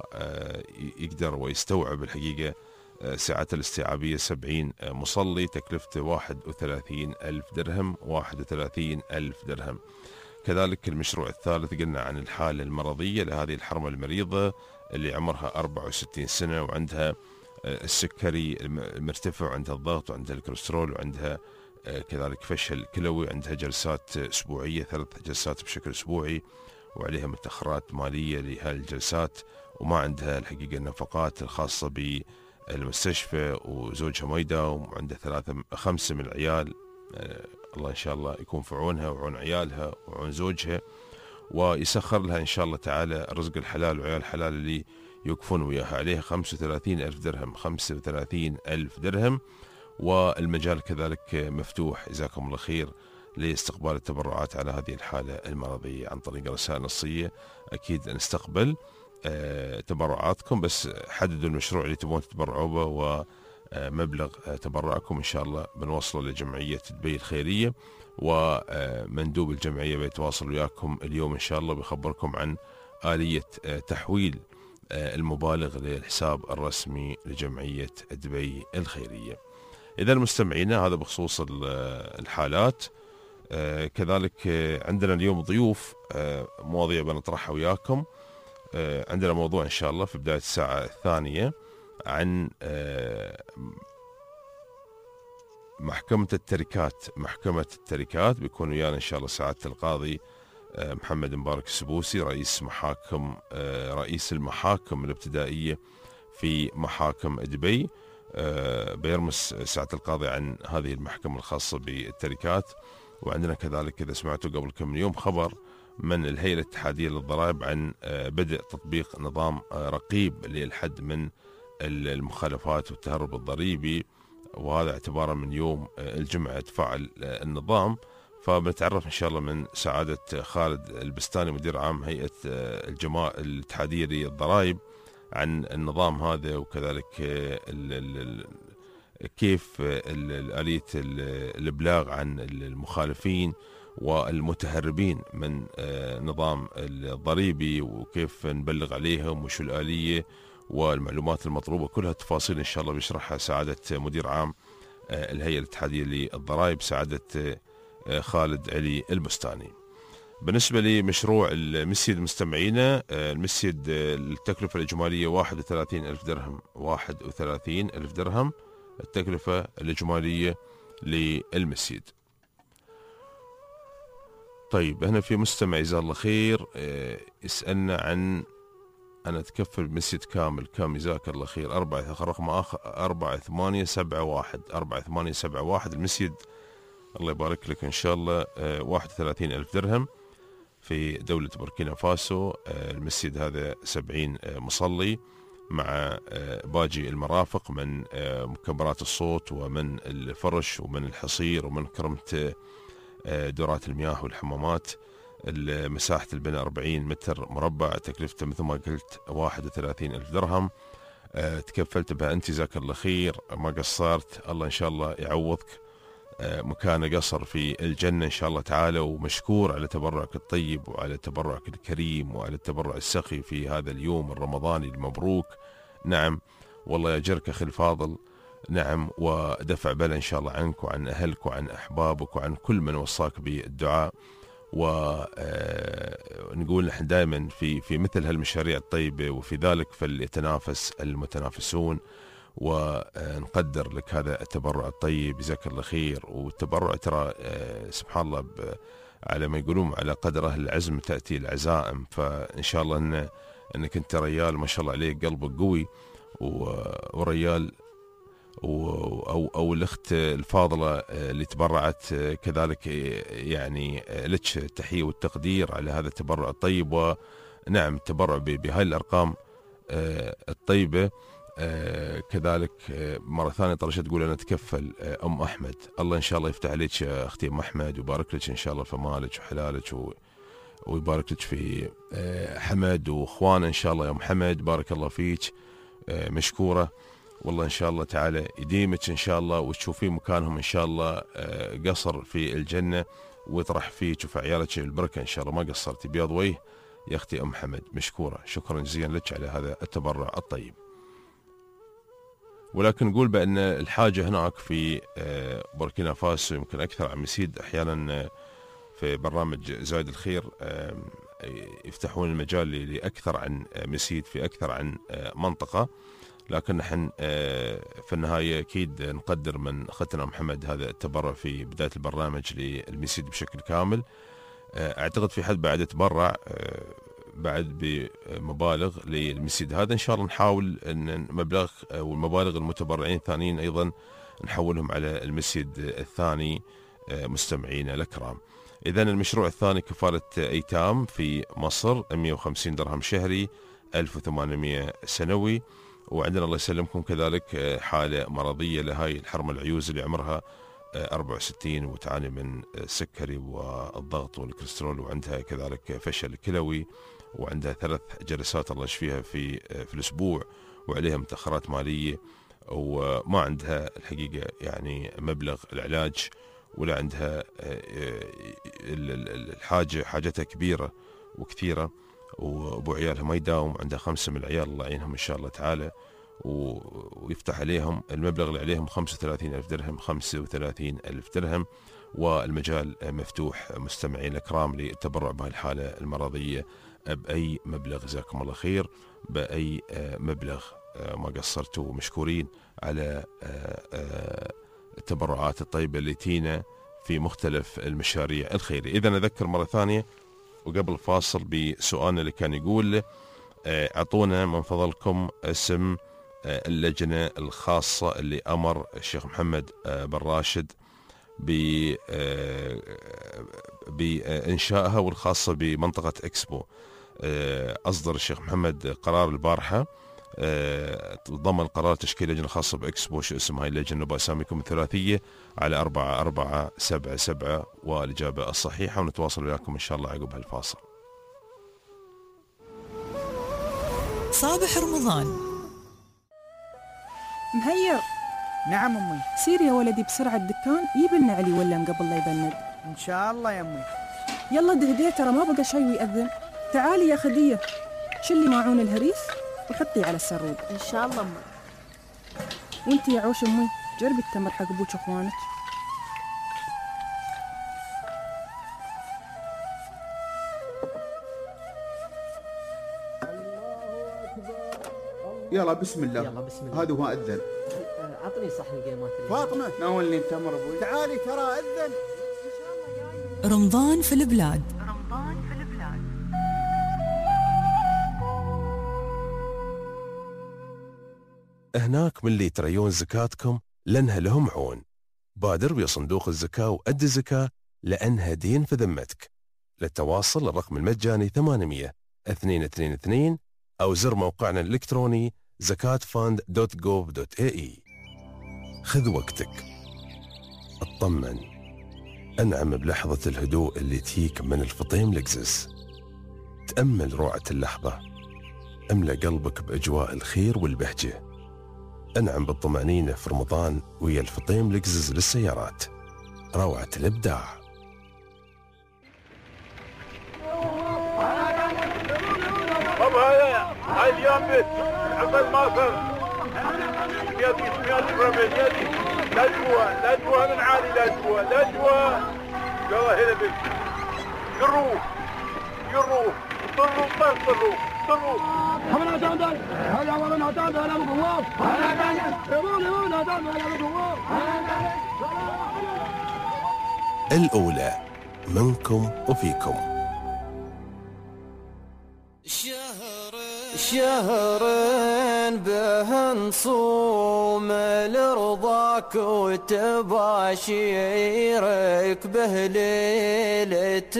Speaker 2: ويقدر ويستوعب الحقيقة سعة الاستيعابية سبعين مصلي. تكلفته واحد وثلاثين ألف درهم، واحد وثلاثين ألف درهم. كذلك المشروع الثالث قلنا عن الحالة المرضية لهذه الحرمة المريضة اللي عمرها أربعة وستين سنة وعندها السكري المرتفع وعندها الضغط وعندها الكوليسترول وعندها كذلك فشل كلوي، عندها جلسات أسبوعية، ثلاث جلسات بشكل أسبوعي، وعليها متأخرات مالية لهذه الجلسات، وما عندها الحقيقة النفقات الخاصة بالمستشفى، وزوجها ميدة وعندها ثلاثة خمسة من العيال. الله إن شاء الله يكون في عونها وعون عيالها وعون زوجها، ويسخر لها إن شاء الله تعالى رزق الحلال وعيال الحلال اللي يوقفون وياها. عليها خمسة وثلاثين ألف درهم، خمسة وثلاثين ألف درهم. والمجال كذلك مفتوح جزاكم الله خير لاستقبال التبرعات على هذه الحالة المرضية عن طريق رسائل نصية. أكيد نستقبل تبرعاتكم، بس حددوا المشروع اللي تبون تتبرعوا به ومبلغ تبرعكم إن شاء الله بنوصله لجمعية دبي الخيرية، ومندوب الجمعية بيتواصل وياكم اليوم إن شاء الله بيخبركم عن آلية تحويل المبالغ للحساب الرسمي لجمعية دبي الخيرية. إذا المستمعين هذا بخصوص الحالات. كذلك عندنا اليوم ضيوف مواضيع بنطرحها وياكم. عندنا موضوع إن شاء الله في بداية الساعة الثانية عن محكمة التركات. محكمة التركات بيكون ويانا إن شاء الله سعادة القاضي محمد مبارك السبوسي، رئيس محاكم رئيس المحاكم الابتدائية في محاكم دبي. بيرمس سعادة القاضي عن هذه المحكمة الخاصة بالتركات. وعندنا كذلك إذا سمعتوا قبل كم يوم خبر من الهيئة الاتحادية للضرائب عن بدء تطبيق نظام رقيب للحد من المخالفات والتهرب الضريبي، وهذا اعتبارا من يوم الجمعة تفعل النظام. فبنتعرف إن شاء الله من سعادة خالد البستاني مدير عام هيئة الجماعة الاتحادية للضرائب عن النظام هذا، وكذلك ال ال كيف آلية الإبلاغ عن المخالفين والمتهربين من نظام الضريبي، وكيف نبلغ عليهم وشو الآلية والمعلومات المطلوبة. كلها تفاصيل إن شاء الله بيشرحها سعادة مدير عام الهيئة الاتحادية للضرائب سعادة خالد علي البستاني. بالنسبة لمشروع المسجد مستمعينا، المسجد التكلفة الإجمالية واحد وثلاثين ألف درهم، واحد وثلاثين ألف درهم التكلفة الإجمالية للمسجد. طيب هنا في مستمع جزاه الله خير يسألنا عن أنا أتكفل بمسجد كامل كم جزاك الله خير. أربعة رقم آخر أربعة ثمانية سبعة واحد أربعة ثمانية سبعة واحد المسجد. الله يبارك لك إن شاء الله. واحد وثلاثين ألف درهم في دولة بوركينا فاسو. المسجد هذا سبعين مصلي مع باقي المرافق من مكبرات الصوت ومن الفرش ومن الحصير ومن كرمة دورات المياه والحمامات. مساحة البناء أربعين متر مربع، تكلفته مثل ما قلت واحد وثلاثين ألف درهم. تكفلت بها أنت جزاك الله خير، ما قصرت. الله إن شاء الله يعوضك مكان قصر في الجنة إن شاء الله تعالى. ومشكور على تبرعك الطيب وعلى تبرعك الكريم وعلى التبرع السخي في هذا اليوم الرمضاني المبروك. نعم والله يجرك أخي الفاضل. نعم، ودفع بلا إن شاء الله عنك وعن أهلك وعن أحبابك وعن كل من وصاك بالدعاء. ونقول نحن دائما في في مثل هالمشاريع الطيبة وفي ذلك فليتنافس المتنافسون، ونقدر لك هذا التبرع الطيب جزاك الله خير. والتبرع ترى سبحان الله على ما يقولون على قدر أهل العزم تأتي العزائم. فإن شاء الله إن أنك أنت ريال ما شاء الله عليك قلبك قوي، وريال أو أو الأخت الفاضلة اللي تبرعت كذلك يعني لك التحية والتقدير على هذا التبرع الطيب. ونعم التبرع بهاي الأرقام الطيبة. كذلك مرة ثانية طرشت تقول أنا أتكفل أم أحمد. الله إن شاء الله يفتح عليك يا أختي أم أحمد ويبارك لك إن شاء الله في مالك وحلالك ويبارك لك في حمد وإخوانه إن شاء الله يا محمد. بارك الله فيك، مشكورة. والله إن شاء الله تعالى يديمك إن شاء الله وتشوفين مكانهم إن شاء الله قصر في الجنة ويطرح فيك وفي عيالك البركة إن شاء الله. ما قصرتي، بياض وجه يا أختي أم حمد، مشكورة. شكرا جزيلا لك على هذا التبرع الطيب. ولكن نقول بأن الحاجة هناك في بوركينا فاسو يمكن أكثر عن مسيد. أحيانا في برنامج زايد الخير يفتحون المجال لأكثر عن مسيد في أكثر عن منطقة، لكن نحن في النهاية أكيد نقدر من أخذنا محمد هذا التبرع في بداية البرنامج للمسيد بشكل كامل. أعتقد في حد بعد تبرع بعد بمبالغ للمسجد هذا. إن شاء الله نحاول أن مبلغ والمبالغ المتبرعين الثانيين أيضا نحولهم على المسجد الثاني مستمعين الأكرام. إذن المشروع الثاني كفالة أيتام في مصر مئة وخمسين درهم شهري، ألف وثمانمئة سنوي. وعندنا الله يسلمكم كذلك حالة مرضية لهاي الحرمة العيوز اللي عمرها أربعة وستين وتعاني من السكري والضغط والكوليسترول، وعندها كذلك فشل كلوي، وعندها ثلاث جلسات الله يشفيها في في الأسبوع، وعليها متأخرات مالية، وما عندها الحقيقة يعني مبلغ العلاج، ولا عندها الحاجة حاجتها كبيرة وكثيرة، وأبو عيالها ما يداوم، عندها خمسة من العيال الله يعينهم إن شاء الله تعالى ويفتح عليهم. المبلغ اللي عليهم خمسة وثلاثين ألف درهم، خمسة وثلاثين ألف درهم، والمجال مفتوح مستمعين الأكرام للتبرع بهالحالة المرضية بأي مبلغ. جزاكم الله خير، بأي مبلغ ما قصرتوا، مشكورين على التبرعات الطيبة اللي تينا في مختلف المشاريع الخيرية. إذا أذكر مرة ثانية وقبل الفاصل بسؤالنا اللي كان يقول أعطونا من فضلكم اسم اللجنة الخاصة اللي أمر الشيخ محمد بن راشد بإنشائها والخاصة بمنطقة إكسبو. أصدر الشيخ محمد قرار البارحة ضمن قرار تشكيل لجنة خاصة بإكسبو. شو اسم هاي اللجنة؟ بأساميكم الثلاثية على أربعة أربعة سبعة سبعة والإجابة الصحيحة، ونتواصل وياكم إن شاء الله عقب هالفاصل.
Speaker 1: صابح رمضان.
Speaker 9: مهير.
Speaker 17: نعم أمي.
Speaker 9: سير يا ولدي بسرعة الدكان يبن علي ولا قبل لا يبند.
Speaker 17: إن شاء الله يا أمي.
Speaker 9: يلا دهديه ترى ما بقى شي ويأذن. تعالي يا خدية شلي ماعون الهريس وحطي على السرود.
Speaker 10: إن شاء الله أمي.
Speaker 9: وانتي يا عوش أمي جربي التمر حق أبوك أخوانك.
Speaker 11: يلا بسم الله.
Speaker 17: يلا بسم الله.
Speaker 11: هذا هو أذن.
Speaker 17: عطني صحن قيمات.
Speaker 11: فاطمة ناولني التمر أبوي.
Speaker 17: تعالي ترى أذن.
Speaker 1: رمضان في البلاد.
Speaker 18: رمضان في البلاد.
Speaker 16: هناك من اللي يتريون زكاتكم لأنها لهم عون. بادر بصندوق الزكاة وأدي الزكاة لأنها دين في ذمتك. للتواصل الرقم المجاني ثمانمية اثنين اثنين اثنين أو زر موقعنا الإلكتروني زكاة فاند دوت جوف دوت إيه إي. خذ وقتك، اطمن، أنعم بلحظة الهدوء اللي تجيك من الفطيم لكزس. تأمل روعة اللحظة، املأ قلبك بأجواء الخير والبهجة. أنعم بالطمأنينة في رمضان ويا الفطيم لكزس للسيارات، روعة الإبداع.
Speaker 18: طب هاي هاي اليوم بس عقب ما صار يدي يدي رمل يدي لا جوا لا جوا من عالي لا جوا لا جوا يلا هنا بس يروح يروح طلوا طلوا طلوا حمل عتاندل هلا ورا عتاندل انا بقوام يقول يقول عتاندل انا بقوام.
Speaker 16: الأولى منكم وفيكم.
Speaker 5: شهرين به نصوم لرضاك وتباشيرك، به ليلة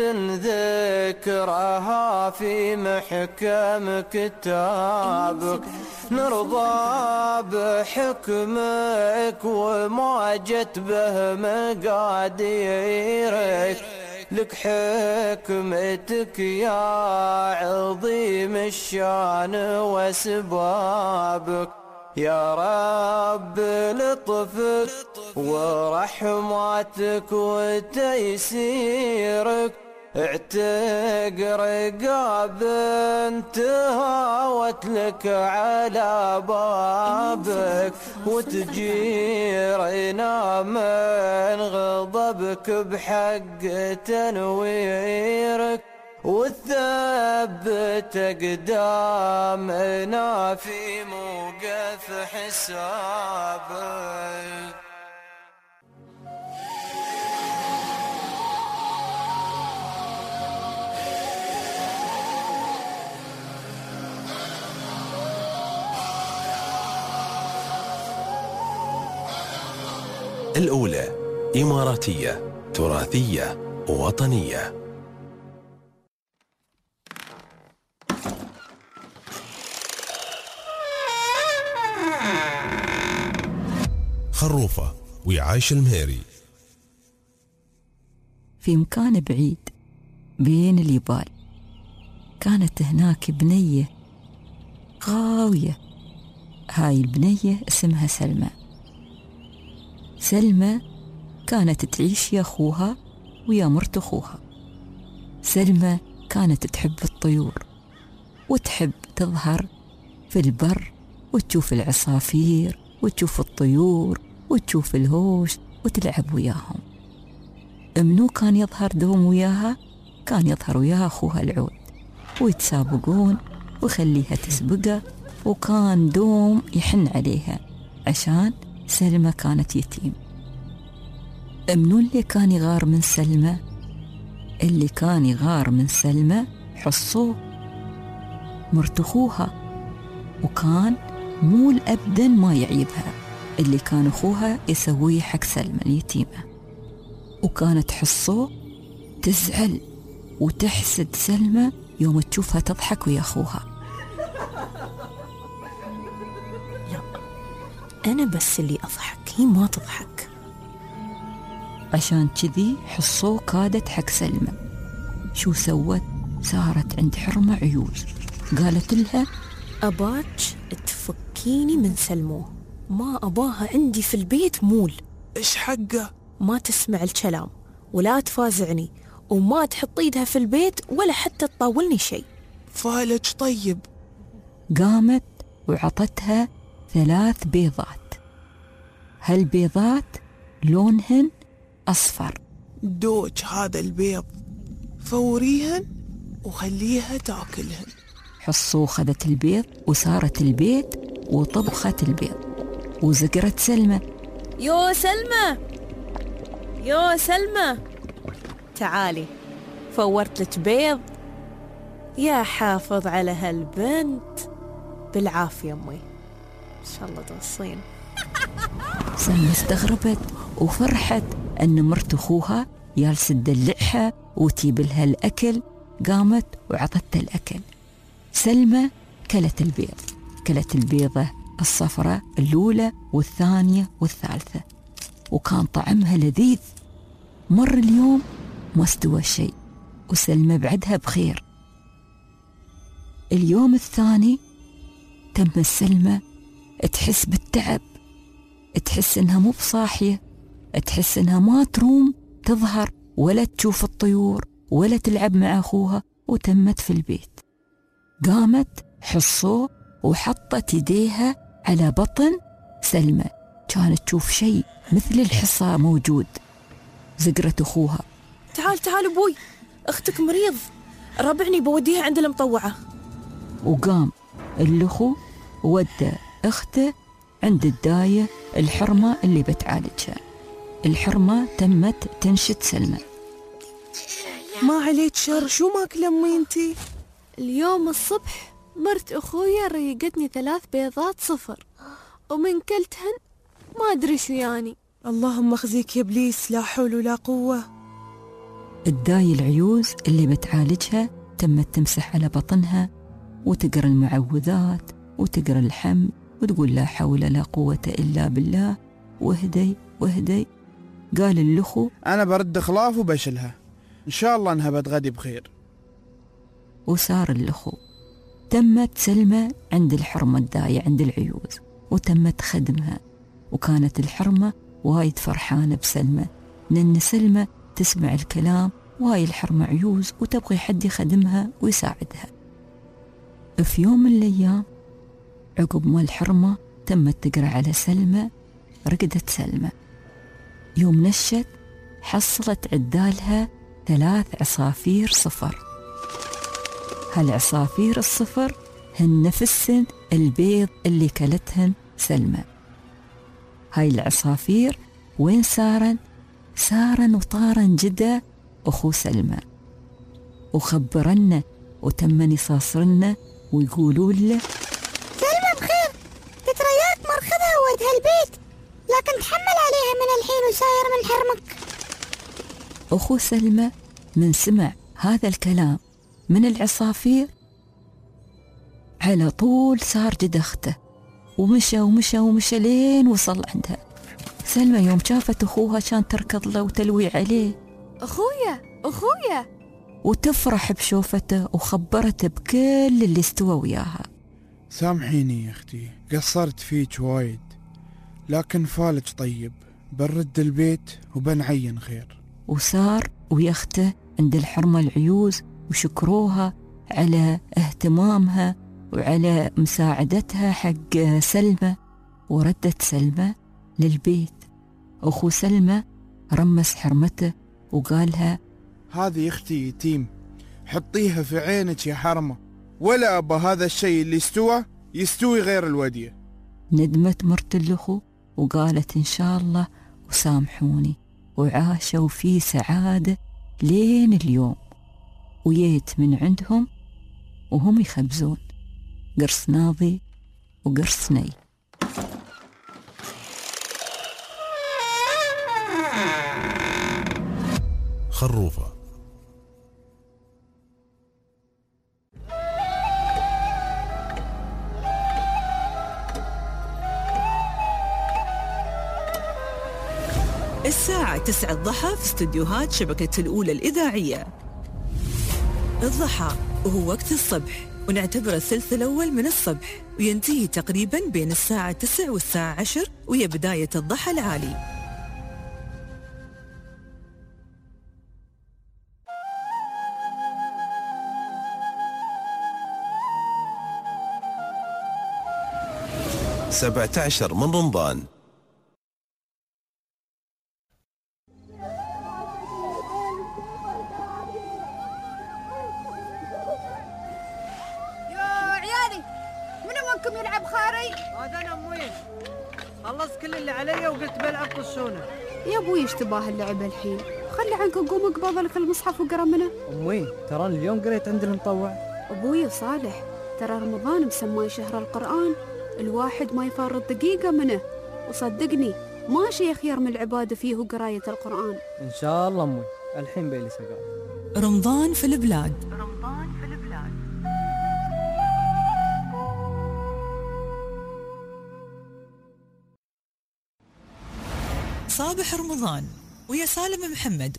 Speaker 5: ذكرها في محكم كتابك، نرضى بحكمك وما جت به مقاديرك، لك حكمتك يا عظيم الشان واسبابك، يا رب لطفك ورحمتك وتيسيرك، اعتق رقاب انتهاوت لك على بابك، وتجيرنا من غضبك بحق تنويرك، وتثبت أقدامنا في موقف حسابك.
Speaker 16: الأولى إماراتية تراثية وطنية. خروفة وعايش المهيري.
Speaker 19: في مكان بعيد بين اليبال كانت هناك بنية غاوية. هاي البنية اسمها سلمى. سلمى كانت تعيش يا أخوها ويا مرت أخوها. سلمى كانت تحب الطيور وتحب تظهر في البر وتشوف العصافير وتشوف الطيور وتشوف الهوش وتلعب وياهم. منو كان يظهر دوم وياها؟ كان يظهر وياها أخوها العود، ويتسابقون ويخليها تسبقه، وكان دوم يحن عليها عشان سلمى كانت يتيم. منو اللي كان يغار من سلمى؟ اللي كان يغار من سلمى حصوه مرت أخوها، وكان مول أبدا ما يعيبها اللي كان أخوها يسويه حق سلمى اليتيمة. وكانت حصوه تزعل وتحسد سلمى يوم تشوفها تضحك ويا أخوها.
Speaker 10: لا أنا بس اللي أضحك، هي ما تضحك.
Speaker 19: عشان كذي حصوه كادت حق سلمى. شو سوت؟ صارت عند حرمة عيون، قالت لها
Speaker 10: أباك تفكيني من سلمو، ما أباها عندي في البيت مول.
Speaker 1: إيش حقه؟
Speaker 10: ما تسمع الكلام ولا تفازعني، وما تحط ايدها في البيت ولا حتى تطاولني شيء.
Speaker 1: فالج طيب.
Speaker 19: قامت وعطتها ثلاث بيضات. هالبيضات لونهن أصفر.
Speaker 1: دوج هذا البيض، فوريهن وخليها تاكلهن.
Speaker 19: حصو خذت البيض وصارت البيت وطبخت البيض، وزقرت سلمى.
Speaker 10: يو سلمى، يو سلمى تعالي، فورت لك بيض. يا حافظ على هالبنت. بالعافية أمي. إن شاء الله توصين.
Speaker 19: سلمى استغربت وفرحت أن مرت أخوها جالسة تدلعها وتجيب لها الأكل. قامت وعطتها الأكل. سلمى كلت البيض، كلت البيضة الصفراء الأولى والثانية والثالثة، وكان طعمها لذيذ. مر اليوم ما استوى شيء وسلمى بعدها بخير. اليوم الثاني تم سلمى تحس بالتعب، تحس انها مو بصاحية، تحس انها ما تروم تظهر ولا تشوف الطيور ولا تلعب مع أخوها، وتمت في البيت. قامت حصوه وحطت يديها على بطن سلمى، كانت تشوف شيء مثل الحصى موجود. زقرت أخوها:
Speaker 10: تعال تعال أبوي، أختك مريض، رابعني بوديها عند المطوعة.
Speaker 19: وقام الأخو ودى أخته عند الداية الحرمة اللي بتعالجها. الحرمة تمت تنشد سلمى:
Speaker 1: ما عليك شر، شو ماكل أمي انتي؟
Speaker 10: اليوم الصبح مرت أخويا ريقتني ثلاث بيضات صفر، ومن كلتهن ما أدري شو يعني.
Speaker 1: اللهم اخزيك يا إبليس، لا حول ولا قوة.
Speaker 19: الداية العيوز اللي بتعالجها تمت تمسح على بطنها وتقرأ المعوذات وتقرأ الحمد وتقول لا حول لا قوة إلا بالله واهدي واهدي. قال الأخو:
Speaker 17: أنا برد خلاف وبشلها، إن شاء الله أنها بتغدي بخير.
Speaker 19: وصار الأخو. تمت سلمى عند الحرمة الداية عند العيوز وتمت خدمها، وكانت الحرمة وايد فرحانة بسلمى لأن سلمى تسمع الكلام، وهاي الحرمة عيوز وتبغي حد يخدمها ويساعدها. في يوم من الأيام عقب ما الحرمة تمت تقرأ على سلمى، رقدت سلمى. يوم نشت حصلت عدالها ثلاث عصافير صفر. هالعصافير الصفر هن نفسن البيض اللي كلتهن سلمى. هاي العصافير وين سارن؟ سارن وطارن جدا أخو سلمى، وخبرنا وتمن يصاصرنا ويقولوا له:
Speaker 20: سلمى بخير، تترياك مرخذها ودها البيت، لكن تحمل عليها من الحين وساير من حرمك.
Speaker 19: أخو سلمى من سمع هذا الكلام من العصافير على طول صار جد أخته، ومشى ومشى ومشى لين وصل عندها. سلمى يوم شافت أخوها كان تركض له وتلوي عليه:
Speaker 10: أخويا أخويا،
Speaker 19: وتفرح بشوفته وخبرته بكل اللي استوى وياها.
Speaker 17: سامحيني يا أختي، قصرت فيك وايد، لكن فالج طيب، بنرد البيت وبنعين خير.
Speaker 19: وصار ويا أخته عند الحرمة العيوز وشكروها على اهتمامها وعلى مساعدتها حق سلمى. وردت سلمى للبيت. أخو سلمى رمس حرمته وقالها:
Speaker 17: هذه أختي يتيم، حطيها في عينك يا حرمة، ولا أبا هذا الشيء اللي استوى يستوي غير الودية.
Speaker 19: ندمت مرت الأخو وقالت: إن شاء الله وسامحوني. وعاشوا في سعادة لين اليوم. وييت من عندهم وهم يخبزون قرص ناضي وقرص ني.
Speaker 16: خروفة.
Speaker 21: الساعة تسعة الضحى في استديوهات شبكة الأولى الإذاعية. الضحى وهو وقت الصبح، ونعتبر الثلث الأول من الصبح، وينتهي تقريبا بين الساعة تسع والساعة عشر، وهي بداية الضحى العالي.
Speaker 16: سبعة عشر من رمضان.
Speaker 20: منكم يلعب خاري؟
Speaker 22: هذا انا امي، خلصت كل اللي علي وقلت بلعب طشونه.
Speaker 23: يا ابوي ايش تباه اللعبه الحين؟ خلي عنك قوم اقبض لك المصحف وقرا منه.
Speaker 22: امي ترى اليوم قريت عند المطوع.
Speaker 23: ابوي صالح، ترى رمضان مسماي شهر القرآن، الواحد ما يفارط دقيقة منه، وصدقني ما شيء خير من العبادة فيه وقراية القرآن.
Speaker 3: إن شاء الله أمي، الحين بيلي سقاء.
Speaker 21: رمضان في البلاد.
Speaker 6: رمضان في البلاد.
Speaker 21: صابح رمضان ويا سالم محمد.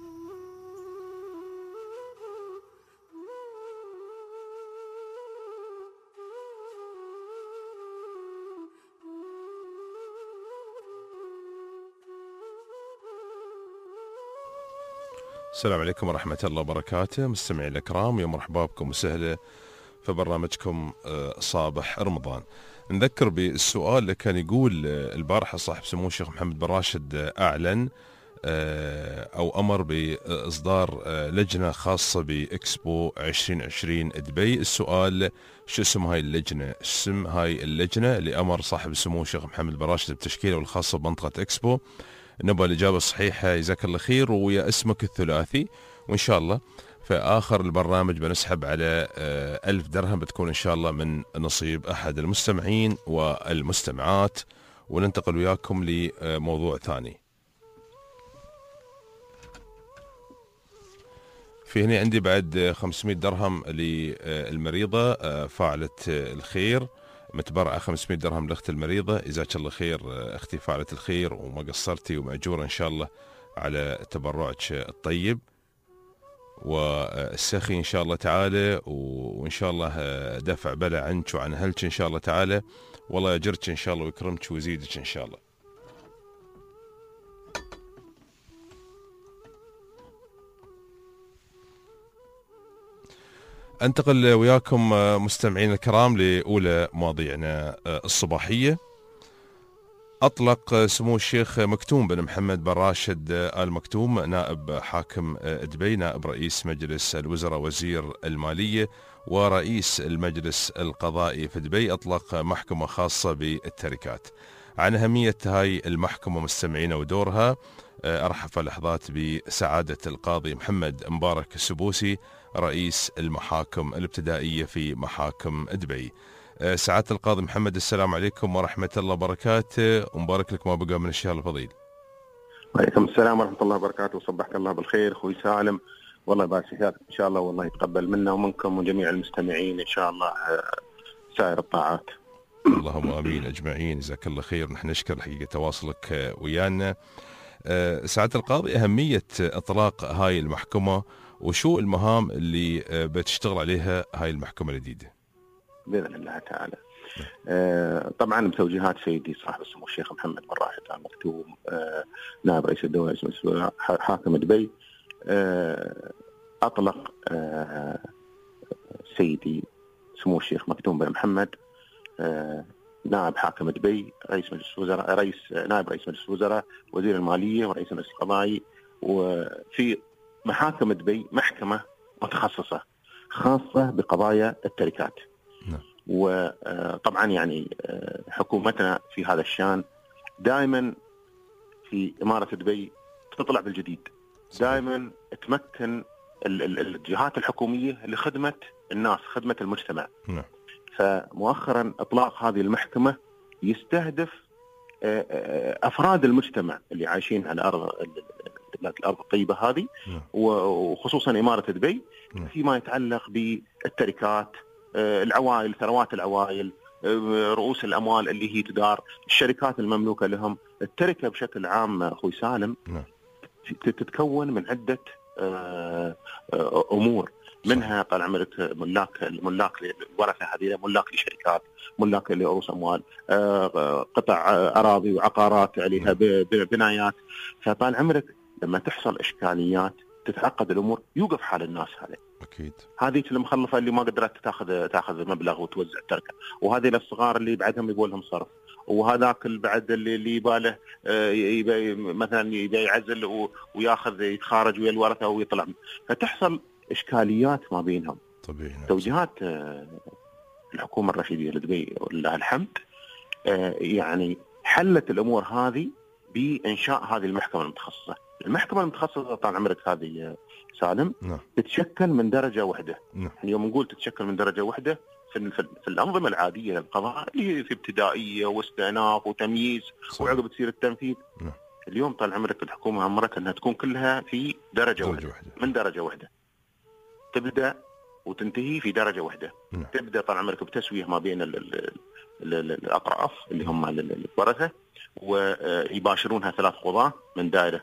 Speaker 2: السلام عليكم ورحمة الله وبركاته. مستمعي الأكرام، يا مرحبا بكم وسهلا في برنامجكم صابح رمضان. نذكر بالسؤال اللي كان يقول البارحة صاحب سمو الشيخ محمد بن راشد أعلن أو أمر بإصدار لجنة خاصة بإكسبو عشرين عشرين دبي. السؤال: شو اسم هاي اللجنة؟ اسم هاي اللجنة اللي أمر صاحب سمو الشيخ محمد بن راشد بتشكيله الخاصة بمنطقة إكسبو؟ نبغى الإجابة الصحيحة، جزاك الله خير، ويا اسمك الثلاثي، وإن شاء الله في آخر البرنامج بنسحب على ألف درهم بتكون إن شاء الله من نصيب أحد المستمعين والمستمعات. وننتقل وياكم لموضوع ثاني. في هنا عندي بعد خمسمائة درهم للمريضة فاعلة الخير، متبرعة خمسمائة درهم لأخت المريضة. جزاك الله خير أختي فاعلة الخير، وما قصرتي ومأجورة إن شاء الله على تبرعك الطيب والسخي إن شاء الله تعالى، وإن شاء الله دفع بلا عنك وعن أهلك إن شاء الله تعالى، والله يجرك إن شاء الله ويكرمك ويزيدك إن شاء الله. انتقل وياكم مستمعين الكرام لأولى مواضيعنا الصباحية. أطلق سمو الشيخ مكتوم بن محمد بن راشد آل مكتوم نائب حاكم دبي، نائب رئيس مجلس الوزراء وزير المالية ورئيس المجلس القضائي في دبي، أطلق محكمة خاصة بالتركات. عن أهمية هاي المحكمة مستمعينا ودورها أرحب في لحظات بسعادة القاضي محمد مبارك السبوسي رئيس المحاكم الابتدائية في محاكم دبي. سعادة القاضي محمد، السلام عليكم ورحمة الله وبركاته، ومبارك لك ما بقى من الشهر الفضيل.
Speaker 7: وعليكم السلام ورحمة الله وبركاته، وصبحك الله بالخير أخوي سالم، والله يبارك فيك إن شاء الله، والله يتقبل منا ومنكم وجميع المستمعين إن شاء الله سائر الطاعات.
Speaker 2: اللهم آمين أجمعين، جزاك الله خير. نحن نشكر الحقيقة تواصلك ويانا. سعادة القاضي، أهمية إطلاق هاي المحكمة وشو المهام اللي بتشتغل عليها هاي المحكمة الجديدة؟
Speaker 7: بإذن الله تعالى. آه طبعا بتوجيهات سيدي صاحب السمو الشيخ محمد بن راشد آل مكتوم آه نائب رئيس الدولة حاكم دبي، آه أطلق آه سيدي سمو الشيخ مكتوم بن محمد آه نائب حاكم دبي، رئيس مجلس الوزراء، رئيس نائب رئيس مجلس الوزراء، وزير المالية ورئيس المجلس القضائي، وفي محاكم دبي محكمة متخصصة خاصة بقضايا التركات. وطبعا يعني حكومتنا في هذا الشان دائما في إمارة دبي تطلع بالجديد، دائما تمكن الجهات الحكومية لخدمة الناس، خدمة المجتمع. فمؤخرا إطلاق هذه المحكمة يستهدف أفراد المجتمع اللي عايشين على أرض الأرض الطيبة هذه، وخصوصا إمارة دبي فيما يتعلق بالتركات، العوائل، ثروات العوائل، رؤوس الأموال اللي هي تدار، الشركات المملوكة لهم. التركة بشكل عام أخوي سالم تتكون من عدة أمور، منها طال عمرك ملاك الملاك الورثة هذه، ملاك لشركات، ملاك لرؤوس أموال، قطع أراضي وعقارات عليها بنايات. فطال عمرك لما تحصل إشكاليات تتعقد الأمور يوقف حال الناس هذه.
Speaker 2: أكيد.
Speaker 7: هذه المخلفة اللي ما قدرت تاخذ تاخذ مبلغ وتوزع تركه، وهذه للصغار اللي بعدهم يبون لهم صرف، وهذاك بعد اللي اللي يباله يبي مثلا يبي يعزل وياخذ يتخارج ويا الورثة ويطلع، فتحصل إشكاليات ما بينهم.
Speaker 2: طبيعي.
Speaker 7: توجيهات الحكومة الرشيدية لدبي ولله الحمد يعني حلت الأمور هذه بإنشاء هذه المحكمة المتخصصة. المحكمة المتخصصة طال عمرك هذه سالم
Speaker 2: نعم.
Speaker 7: تتشكل من درجة واحدة.
Speaker 2: نعم.
Speaker 7: يوم نقول تتشكل من درجة واحدة في, في, في الانظمه العاديه للقضاء اللي هي في ابتدائيه واستئناف وتمييز وعقب تصير التنفيذ.
Speaker 2: نعم.
Speaker 7: اليوم طال عمرك الحكومه امرت انها تكون كلها في درجه واحده، من درجه واحده تبدا وتنتهي في درجه واحده.
Speaker 2: نعم.
Speaker 7: تبدا طال عمرك بتسويه ما بين ال ال ال ال الاطراف اللي هم الورثه، ويباشرونها ثلاث قضاه من دائره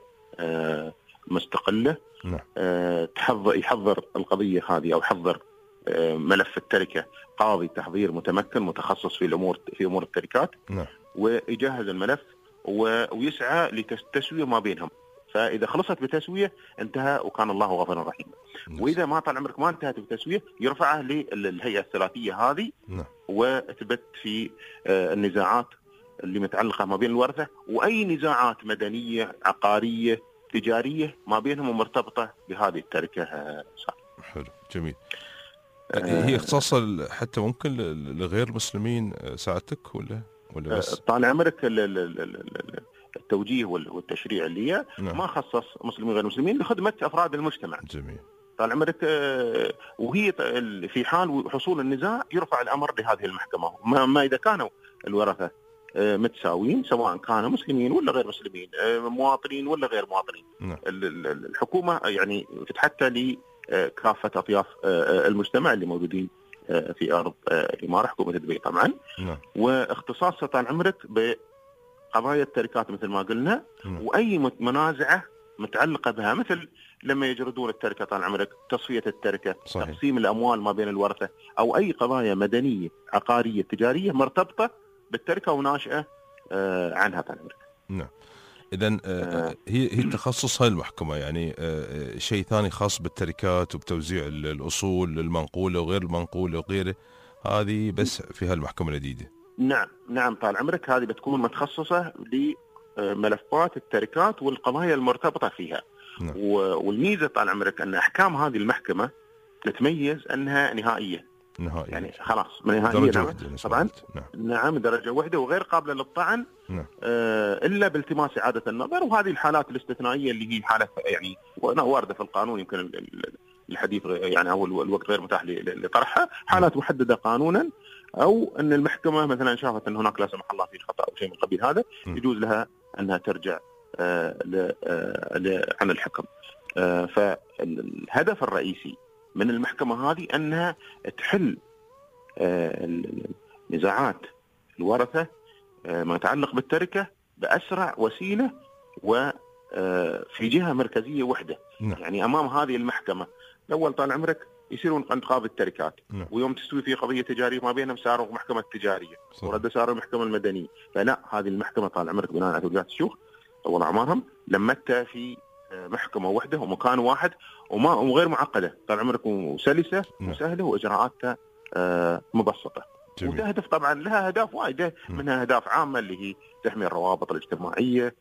Speaker 7: مستقله.
Speaker 2: نعم.
Speaker 7: تحضر يحضر القضيه هذه او يحضر ملف التركه قاضي تحضير متمكن متخصص في الامور في امور التركات.
Speaker 2: نعم.
Speaker 7: ويجهز الملف ويسعى لتسويه ما بينهم، فاذا خلصت بتسويه انتهى وكان الله غفورا رحيما. واذا ما طال عمرك ما انتهت بتسويه يرفعه للهيئه الثلاثيه هذه.
Speaker 2: نعم.
Speaker 7: وتبت في النزاعات اللي متعلقه ما بين الورثه، واي نزاعات مدنيه عقاريه تجاريه ما بينهم ومرتبطه بهذه التركه.
Speaker 2: حلو جميل. هي اختصاصها حتى ممكن لغير المسلمين ساعتك ولا ولا بس؟
Speaker 7: طال عمرك التوجيه والتشريع اللي هي
Speaker 2: نعم.
Speaker 7: ما خصص مسلمين غير مسلمين لخدمه افراد المجتمع.
Speaker 2: جميل.
Speaker 7: طال عمرك وهي في حال حصول النزاع يرفع الامر لهذه المحكمه، ما اذا كانوا الورثه متساويين سواء كانوا مسلمين ولا غير مسلمين، مواطنين ولا غير مواطنين.
Speaker 2: نعم.
Speaker 7: الحكومه يعني فتحتها لكافه اطياف المجتمع اللي موجودين في ارض الاماره حكومه دبي طبعا.
Speaker 2: نعم.
Speaker 7: واختصاصها طال عمرك بقضايا التركات مثل ما قلنا.
Speaker 2: نعم.
Speaker 7: واي منازعه متعلقه بها مثل لما يجردون التركه طال عمرك، تصفيه التركه،
Speaker 2: صحيح.
Speaker 7: تقسيم الاموال ما بين الورثه، او اي قضايا مدنيه عقاريه تجاريه مرتبطه بالتركه وناشئه عنها طال عمرك.
Speaker 2: نعم. إذن آه هي هي تخصص هاي المحكمة، يعني آه شيء ثاني خاص بالتركات وبتوزيع الأصول المنقولة وغير المنقولة وغيره، هذه بس في هالمحكمة الجديدة.
Speaker 7: نعم نعم طال عمرك هذه بتكون متخصصة لملفات التركات والقضايا المرتبطة فيها.
Speaker 2: نعم.
Speaker 7: والميزة طال عمرك أن أحكام هذه المحكمة تتميز أنها نهائية.
Speaker 2: نهائية.
Speaker 7: يعني خلاص من نهائية.
Speaker 2: درجة
Speaker 7: نعم.
Speaker 2: واحدة
Speaker 7: طبعا.
Speaker 2: نعم.
Speaker 7: نعم درجة واحدة وغير قابلة للطعن.
Speaker 2: نعم.
Speaker 7: آه إلا بالتماس إعادة النظر، وهذه الحالات الاستثنائية اللي هي حالة يعني واردة في القانون، يمكن الحديث يعني أو الوقت غير متاح لطرحها، حالات محددة قانونا، أو أن المحكمة مثلا شافت أن هناك لا سمح الله في خطأ أو شيء من قبيل هذا، يجوز لها أنها ترجع آه آه عن الحكم. آه فالهدف الرئيسي من المحكمة هذه أنها تحل آه نزاعات الورثة آه ما يتعلق بالتركة بأسرع وسيلة وفي جهة مركزية وحدة.
Speaker 2: نعم.
Speaker 7: يعني أمام هذه المحكمة الأول طال عمرك يصيرون عند قاضي التركات.
Speaker 2: نعم.
Speaker 7: ويوم تستوي في قضية تجارية ما بينهم ساروا محكمة التجارية، ورد ساروا المحكمة المدنية. فلا، هذه المحكمة طال عمرك بناء على توجيهات الشيوخ طول أعمارهم لمتها في محكمة واحدة ومكان واحد وما وغير معقدة طال عمرك وسلسة. نعم. وسهلة وإجراءاتها مبسطة. جميل. وتهدف طبعا لها أهداف وايدة، منها أهداف عامة اللي هي تحمي الروابط الاجتماعية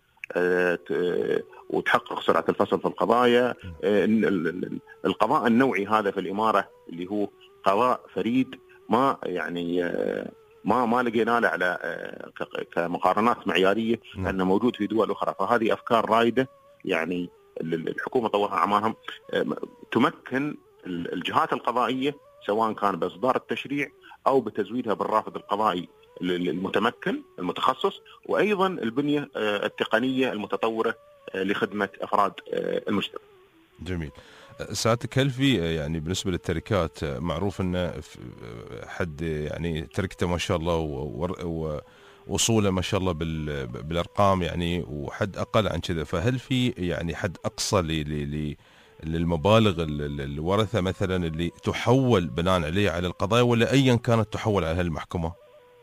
Speaker 7: وتحقق سرعة الفصل في القضايا. القضاء النوعي هذا في الإمارة اللي هو قضاء فريد، ما يعني ما ما لقينا له على كمقارنات معيارية. نعم. أنه موجود في دول أخرى. فهذه أفكار رائدة يعني الحكومة طورها أعمارهم تمكن الجهات القضائية سواء كان بإصدار التشريع أو بتزويدها بالرافد القضائي المتمكن المتخصص، وأيضا البنية التقنية المتطورة لخدمة أفراد المجتمع.
Speaker 2: جميل. ساعتك هل في يعني بالنسبة للتركات معروف أن حد يعني تركته ما شاء الله ووصوله ما شاء الله بالأرقام يعني وحد أقل عن كذا، فهل في يعني حد أقصى ل للمبالغ الورثة مثلا اللي تحول بناء عليه على القضايا، ولا أيا كانت تحول على هالمحكمة؟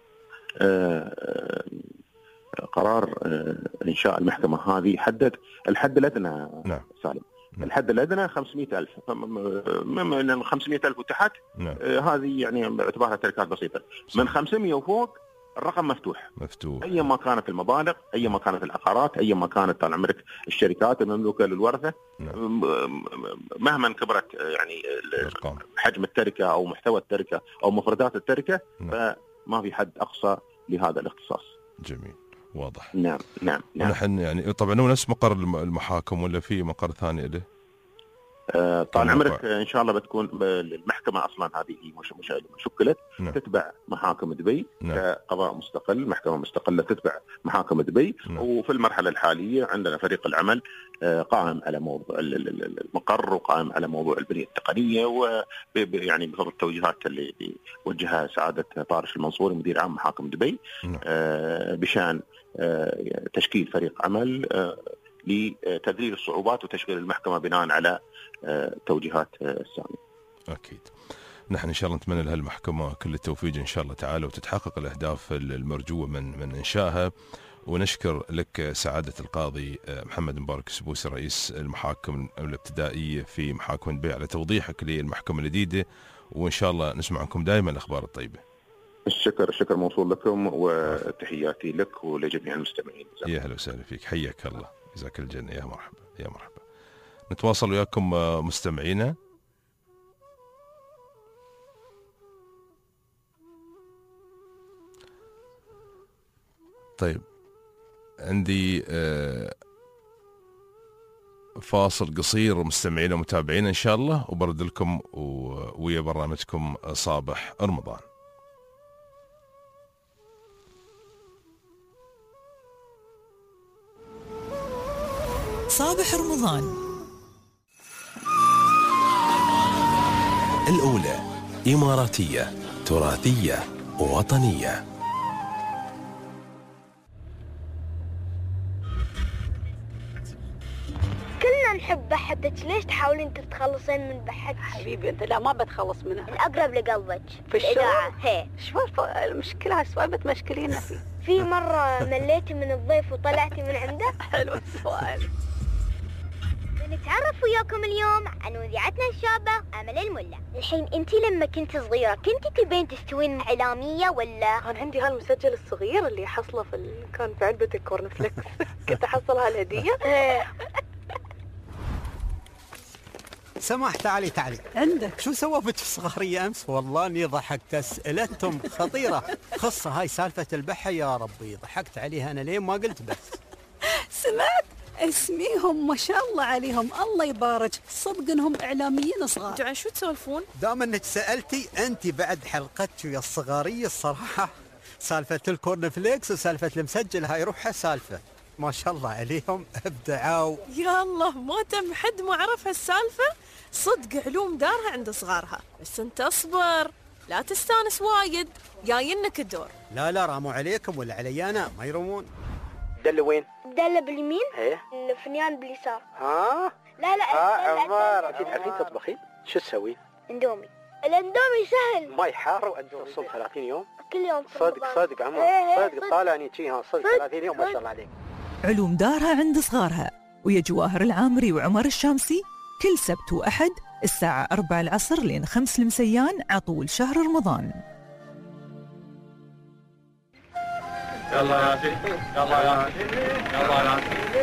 Speaker 7: آه قرار آه إنشاء المحكمة هذه حدد الحد الأدنى.
Speaker 2: نعم.
Speaker 7: سالم. نعم. الحد الأدنى خمسمائة ألف، من خمسمائة ألف وتحت.
Speaker 2: نعم.
Speaker 7: آه هذه يعني باعتبارها تركات بسيطة. صح. من خمسمائة وفوق الرقم مفتوح.
Speaker 2: مفتوح.
Speaker 7: أي ما كانت المبالغ، أي ما كانت العقارات، أي ما كانت طال عمرك الشركات المملوكة للورثة.
Speaker 2: نعم.
Speaker 7: مهما كبرت يعني
Speaker 2: الأرقام.
Speaker 7: حجم التركة أو محتوى التركة أو مفردات التركة.
Speaker 2: نعم.
Speaker 7: فما في حد أقصى لهذا الاختصاص.
Speaker 2: جميل. واضح.
Speaker 7: نعم نعم نعم.
Speaker 2: نحن يعني طبعا هو نفس مقر المحاكم ولا في مقر ثاني له؟
Speaker 7: آه طال عمرك ان شاء الله بتكون المحكمه اصلا هذه مش مش شكلت نعم. تتبع محاكم دبي نعم. كقضاء مستقل، محكمه مستقله تتبع محاكم دبي نعم. وفي المرحله الحاليه عندنا فريق العمل آه قائم على موضوع المقر وقائم على موضوع البنيه التقنيه، ويعني بفضل التوجيهات اللي وجهها سعاده طارش المنصوري مدير عام محاكم دبي نعم. آه بشان آه تشكيل فريق عمل آه لتذليل الصعوبات وتشغيل المحكمة بناء على توجيهات السامية.
Speaker 2: أكيد. نحن إن شاء الله نتمنى لها المحكمة كل التوفيق إن شاء الله تعالى، وتتحقق الأهداف المرجوة من من إنشائها. ونشكر لك سعادة القاضي محمد مبارك السبوسي رئيس المحاكم الابتدائية في محاكم دبي على توضيحك للمحكمة الجديدة، وإن شاء الله نسمعكم دائما الأخبار الطيبة.
Speaker 7: الشكر الشكر موصول لكم، وتحياتي لك ولجميع المستمعين.
Speaker 2: يا هلا وسهلا فيك، حياك الله، جزاك الجنة، يا مرحبا يا مرحبا. نتواصل وياكم مستمعينا. طيب عندي فاصل قصير مستمعينا ومتابعينا إن شاء الله، وبرد لكم ويا برنامجكم صابح رمضان.
Speaker 21: صابح رمضان.
Speaker 16: الأولى إماراتية تراثية وطنية.
Speaker 20: كلنا نحب بحتك، ليش تحاولين تتخلصين من بحتك؟
Speaker 6: حبيبي انت لا ما بتخلص منها،
Speaker 20: الأقرب لقلبك
Speaker 6: في
Speaker 20: الإذاعة. هي
Speaker 6: شو المشكلة؟ هالسؤال بتمشكلينا فيه.
Speaker 20: في مرة مليتي من الضيف وطلعتي من عنده؟
Speaker 6: حلو السؤال.
Speaker 20: نتعرف وياكم اليوم عن مذيعتنا الشابة أمل الملا. الحين أنتي لما كنت صغيرة كنتي تبين تستوين إعلامية ولا؟
Speaker 6: كان عندي هالمسجل الصغير اللي حصله في ال... كان في علبة الكورن فليكس. كنت أحصل هالهدية.
Speaker 4: سماح تعالي تعالي
Speaker 6: عندك.
Speaker 4: شو سوى بك الصغارية أمس؟ والله اني ضحكت، أسئلتهم خطيرة. خصة هاي سالفة البحة يا ربي، ضحكت عليها أنا لين ما قلت بس.
Speaker 23: سمعت اسميهم ما شاء الله عليهم، الله يبارك، صدق انهم اعلاميين صغار.
Speaker 6: انتوا عن شو تسولفون؟
Speaker 4: دام انك سالتي انت بعد حلقتك ويا الصغاريه الصراحه، سالفه الكورن فليكس وسالفه المسجل هاي روحها سالفه، ما شاء الله عليهم ابدعوا.
Speaker 6: يا الله ما تم حد ما عرف هالسالفه، صدق علوم دارها عند صغارها، بس انت اصبر لا تستانس وايد، جاينك الدور.
Speaker 4: لا لا راموا عليكم ولا علي انا، ما يرومون.
Speaker 6: دلة وين؟
Speaker 20: دلة باليمين،
Speaker 6: ايه
Speaker 20: الفنيان باليسار.
Speaker 6: ها؟
Speaker 20: لا لا
Speaker 6: ها عمار، انت تعرفين تطبخين؟ شو تسوين؟
Speaker 20: اندومي. الاندومي سهل،
Speaker 6: ماي حار واندومي صوم ثلاثين يوم؟
Speaker 20: كل يوم
Speaker 6: صدق صدق عمار، صدق طالعني شي ها صدق ثلاثين يوم، ما شاء الله عليك.
Speaker 21: علوم دارها عند صغارها ويا جواهر العامري وعمر الشامسي كل سبت وأحد الساعة أربعة العصر لين خمس المسيان عطول شهر رمضان.
Speaker 18: يلا يا سيدي يلا يا سيدي يلا يا سيدي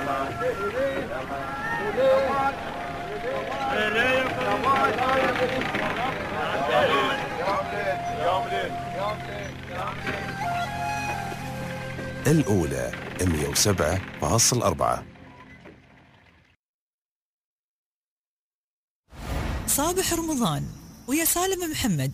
Speaker 16: الأولى مئة وسبعة فاصلة أربعة.
Speaker 21: صابح رمضان ويا سالم محمد.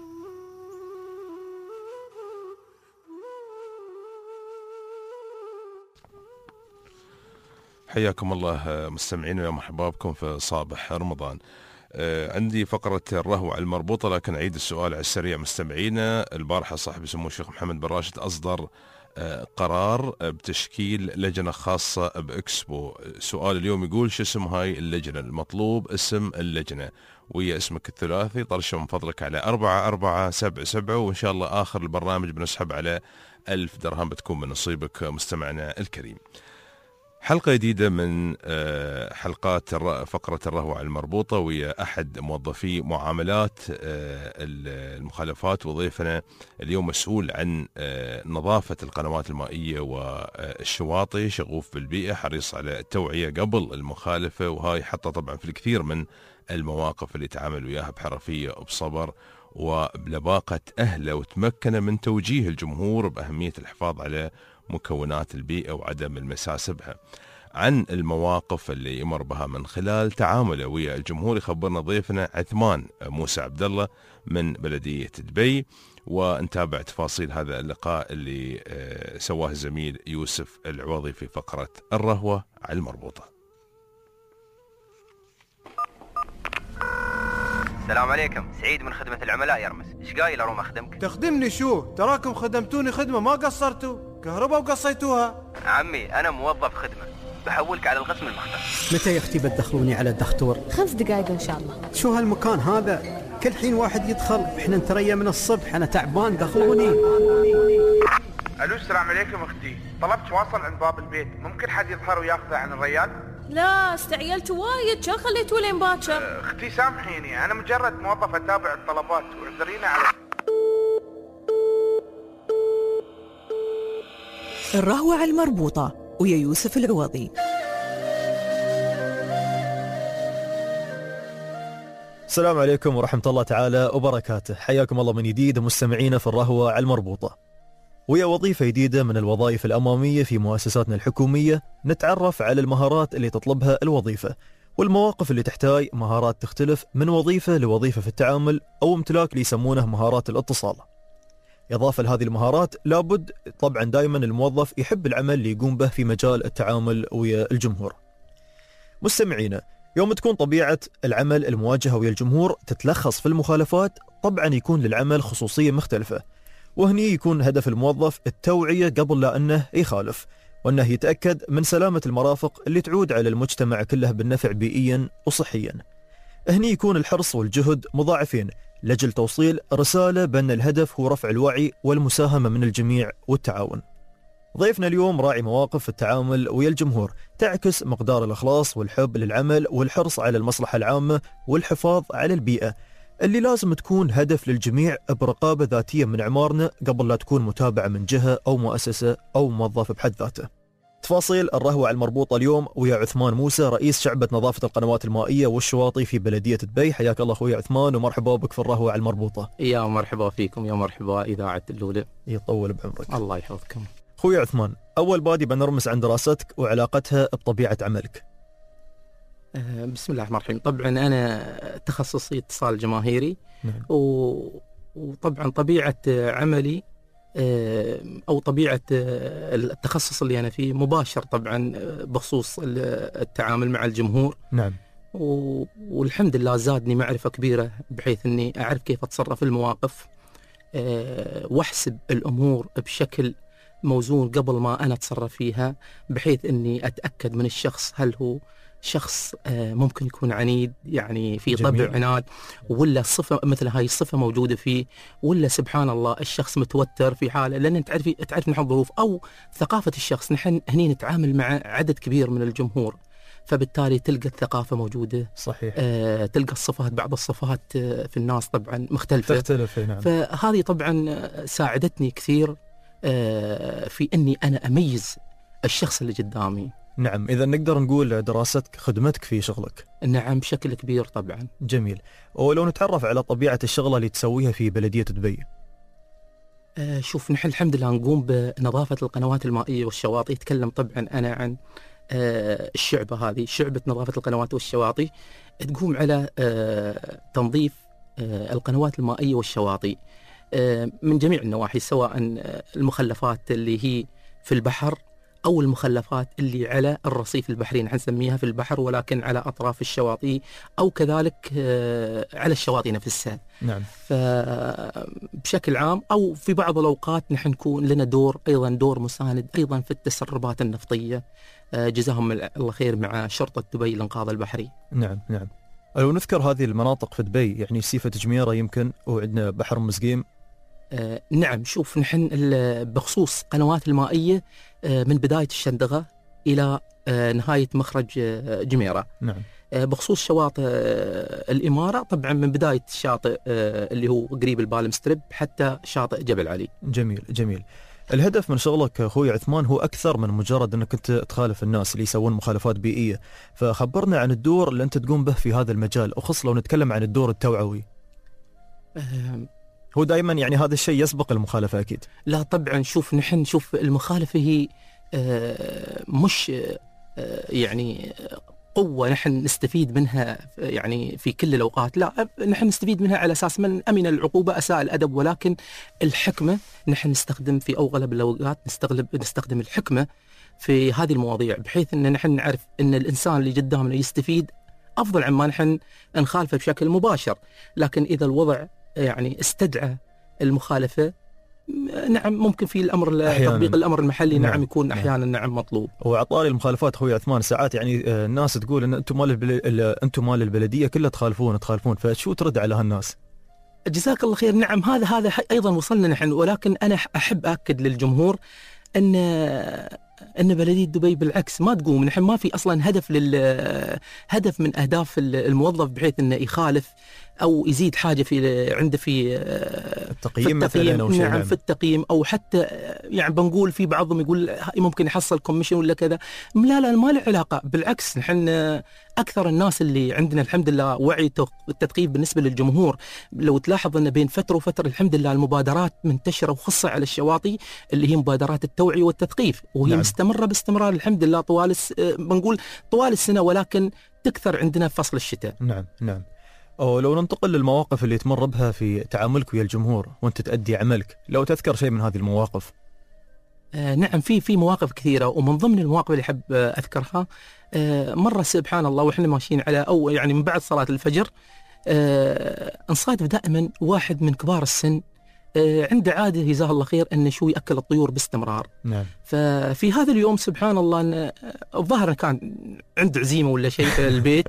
Speaker 2: حياكم الله مستمعين ويا مرحبا بكم في صابح رمضان. آه عندي فقرة الرهوة المربوطة، لكن أعيد السؤال على السريع مستمعينا. البارحة صاحب سمو الشيخ محمد بن راشد أصدر آه قرار بتشكيل لجنة خاصة بإكسبو. سؤال اليوم يقول شو اسم هاي اللجنة؟ المطلوب اسم اللجنة ويا اسمك الثلاثي، طرشه من فضلك على أربعة أربعة سبعة سبعة، وإن شاء الله آخر البرنامج بنسحب على ألف درهم بتكون من نصيبك مستمعنا الكريم. حلقة جديدة من حلقات فقرة الرهوة المربوطة ويا أحد موظفي معاملات المخالفات، وضيفنا اليوم مسؤول عن نظافة القنوات المائية والشواطئ، شغوف بالبيئة، حريص على التوعية قبل المخالفة، وهاي حتى طبعا في الكثير من المواقف اللي تعامل وياها بحرفية وبصبر وبلباقة أهله، وتمكن من توجيه الجمهور بأهمية الحفاظ على مكونات البيئة وعدم المساس بها. عن المواقف اللي يمر بها من خلال تعامله ويا الجمهور. يخبرنا ضيفنا عثمان موسى عبد الله من بلدية دبي، ونتابع تفاصيل هذا اللقاء اللي سواه الزميل يوسف العوضي في فقرة الرهوة على المربوطة.
Speaker 8: السلام عليكم، سعيد من خدمة العملاء يرمس. ايش قايل اروم اخدمك؟
Speaker 12: تخدمني شو؟ تراكم خدمتوني خدمة ما قصرتوا، كهرباء وقصيتوها.
Speaker 8: عمي انا موظف خدمة، بحولك على القسم المختص.
Speaker 4: متى يا اختي بتدخلوني على الدكتور؟
Speaker 23: خمس دقائق ان شاء الله.
Speaker 4: شو هالمكان هذا؟ كل حين واحد يدخل، احنا نتريا من الصبح، انا تعبان دخلوني.
Speaker 13: الو السلام عليكم اختي، طلبت واصل عند باب البيت، ممكن حد يظهر وياخذه عن الريال؟
Speaker 6: لا استعجلت وايد، كان خليته لين باكر.
Speaker 13: اختي سامحيني، انا مجرد موظف اتابع الطلبات، واعذرينا على
Speaker 21: الرهوة على المربوطة ويا يوسف العوضي.
Speaker 24: السلام عليكم ورحمة الله تعالى وبركاته، حياكم الله من جديد مستمعينا في الرهوة على المربوطة، ويا وظيفة جديدة من الوظائف الأمامية في مؤسساتنا الحكومية. نتعرف على المهارات اللي تطلبها الوظيفة والمواقف اللي تحتاج مهارات تختلف من وظيفة لوظيفة في التعامل أو امتلاك اللي يسمونه مهارات الاتصال. إضافة لهذه المهارات لابد طبعا دائما الموظف يحب العمل اللي يقوم به في مجال التعامل ويا الجمهور. مستمعينا، يوم تكون طبيعة العمل المواجهة ويا الجمهور تتلخص في المخالفات، طبعا يكون للعمل خصوصية مختلفة، وهني يكون هدف الموظف التوعية قبل لا أنه يخالف، وأنه يتأكد من سلامة المرافق اللي تعود على المجتمع كله بالنفع بيئيا وصحيا. هني يكون الحرص والجهد مضاعفين لأجل توصيل رسالة بأن الهدف هو رفع الوعي والمساهمة من الجميع والتعاون. ضيفنا اليوم راعي مواقف التعامل ويا الجمهور تعكس مقدار الإخلاص والحب للعمل والحرص على المصلحة العامة والحفاظ على البيئة اللي لازم تكون هدف للجميع برقابة ذاتية من إعمارنا قبل لا تكون متابعة من جهة أو مؤسسة أو موظف بحد ذاته. تفاصيل الرهوة على المربوطة اليوم ويا عثمان موسى، رئيس شعبة نظافة القنوات المائية والشواطئ في بلدية دبي. حياك الله أخوي عثمان ومرحبا بك في الرهوة على المربوطة.
Speaker 25: يا مرحبا فيكم، يا مرحبا إذاعة اللولة.
Speaker 24: يطول بعمرك.
Speaker 25: الله يحفظكم.
Speaker 24: أخوي عثمان، أول بادي بنرمس عن دراستك وعلاقتها بطبيعة عملك.
Speaker 25: بسم الله الرحمن الرحيم. طبعا أنا تخصصي اتصال جماهيري. نعم. و... وطبعا طبيعة عملي أو طبيعة التخصص اللي أنا فيه مباشر طبعا بخصوص التعامل مع الجمهور.
Speaker 24: نعم.
Speaker 25: و... والحمد لله زادني معرفة كبيرة بحيث أني أعرف كيف أتصرف في المواقف وأحسب الأمور بشكل موزون قبل ما أنا أتصرف فيها، بحيث أني أتأكد من الشخص هل هو شخص ممكن يكون عنيد، يعني في طبع عناد، ولا صفة مثل هاي الصفة موجودة فيه، ولا سبحان الله الشخص متوتر في حاله، لأن تعرف تعرف نحن الظروف أو ثقافة الشخص. نحن هني نتعامل مع عدد كبير من الجمهور، فبالتالي تلقى الثقافة موجودة.
Speaker 24: صحيح.
Speaker 25: آه تلقى الصفات، بعض الصفات آه في الناس طبعا مختلفة
Speaker 24: تختلف. نعم.
Speaker 25: فهذه طبعا ساعدتني كثير آه في أني أنا أميز الشخص اللي قدامي.
Speaker 24: نعم، إذا نقدر نقول دراستك خدمتك في شغلك.
Speaker 25: نعم بشكل كبير طبعا.
Speaker 24: جميل. ولو نتعرف على طبيعة الشغلة اللي تسويها في بلدية دبي.
Speaker 25: آه شوف، نحن الحمد لله نقوم بنظافة القنوات المائية والشواطئ. يتكلم طبعا أنا عن آه الشعبة هذه، شعبة نظافة القنوات والشواطئ، تقوم على آه تنظيف آه القنوات المائية والشواطئ آه من جميع النواحي، سواء المخلفات اللي هي في البحر أو المخلفات اللي على الرصيف البحري، نحن نسميها في البحر ولكن على أطراف الشواطئ، أو كذلك على الشواطئ نفسها.
Speaker 24: نعم.
Speaker 25: فبشكل عام أو في بعض الأوقات نحن نكون لنا دور أيضا دور مساند أيضا في التسربات النفطية، جزاهم الله خير، مع شرطة دبي للإنقاذ البحري.
Speaker 24: نعم نعم. لو نذكر هذه المناطق في دبي، يعني سيفة جميرة يمكن، وعندنا بحر مزقيم.
Speaker 25: آه نعم. شوف، نحن بخصوص قنوات المائية آه من بداية الشندقة إلى آه نهاية مخرج آه جميرة.
Speaker 24: نعم.
Speaker 25: آه بخصوص شواطئ آه الإمارة طبعا من بداية الشاطئ آه اللي هو قريب البالمسترب حتى شاطئ جبل علي.
Speaker 24: جميل جميل. الهدف من شغلك أخوي عثمان هو أكثر من مجرد أنك أنت تخالف الناس اللي يسوون مخالفات بيئية، فخبرنا عن الدور اللي أنت تقوم به في هذا المجال، وخصوصا لو نتكلم عن الدور التوعوي.
Speaker 25: آه
Speaker 24: هو دائما يعني هذا الشيء يسبق المخالفة أكيد.
Speaker 25: لا طبعا. شوف، نحن شوف المخالفة هي آه مش يعني قوة نحن نستفيد منها يعني في كل الأوقات، لا نحن نستفيد منها على أساس من أمن العقوبة أساء الأدب، ولكن الحكمة نحن نستخدم في أغلب الأوقات نستخدم نستخدم الحكمة في هذه المواضيع، بحيث أن نحن نعرف أن الإنسان اللي قدامنا يستفيد أفضل عما نحن نخالفه بشكل مباشر. لكن إذا الوضع يعني استدعى المخالفة، نعم ممكن في الأمر تطبيق الأمر المحلي نعم, نعم يكون أحيانا نعم, نعم مطلوب.
Speaker 24: وعطاري المخالفات أخوي عثمان ساعات يعني الناس تقول أن أنتم مال البل... أنتم مال البلدية كلها تخالفون تخالفون، فشو ترد على هالناس؟
Speaker 25: جزاك الله خير. نعم هذا هذا أيضا وصلنا نحن، ولكن أنا أحب أكد للجمهور أن أن بلدية دبي بالعكس ما تقوم، نحن ما في أصلا هدف لل هدف من أهداف الموظف بحيث أنه يخالف أو يزيد حاجة في عنده في
Speaker 24: التقييم,
Speaker 25: في التقييم
Speaker 24: مثلا أو شيء
Speaker 25: نعم في التقييم، أو حتى يعني بنقول في بعضهم يقول ممكن يحصل كوميشن ولا كذا. لا لا ما له علاقة، بالعكس نحن أكثر الناس اللي عندنا الحمد لله وعي التثقيف بالنسبة للجمهور. لو تلاحظ أن بين فترة وفترة الحمد لله المبادرات منتشرة وخاصة على الشواطئ اللي هي مبادرات التوعية والتثقيف، وهي نعم. مستمرة باستمرار الحمد لله طوال بنقول طوال السنة، ولكن تكثر عندنا في فصل الشتاء.
Speaker 24: نعم نعم. أو لو ننتقل للمواقف اللي تمر بها في تعاملك ويا الجمهور وانت تأدي عملك، لو تذكر شيء من هذه المواقف.
Speaker 25: آه نعم في في مواقف كثيرة، ومن ضمن المواقف اللي أحب أذكرها آه مرة سبحان الله وإحنا ماشيين على أو يعني من بعد صلاة الفجر آه نصادف دائما واحد من كبار السن آه عنده عادة جزاه الله خير أنه شو يأكل الطيور باستمرار.
Speaker 24: نعم.
Speaker 25: ففي هذا اليوم سبحان الله أن الظاهر كان عنده عزيمة ولا شيء في البيت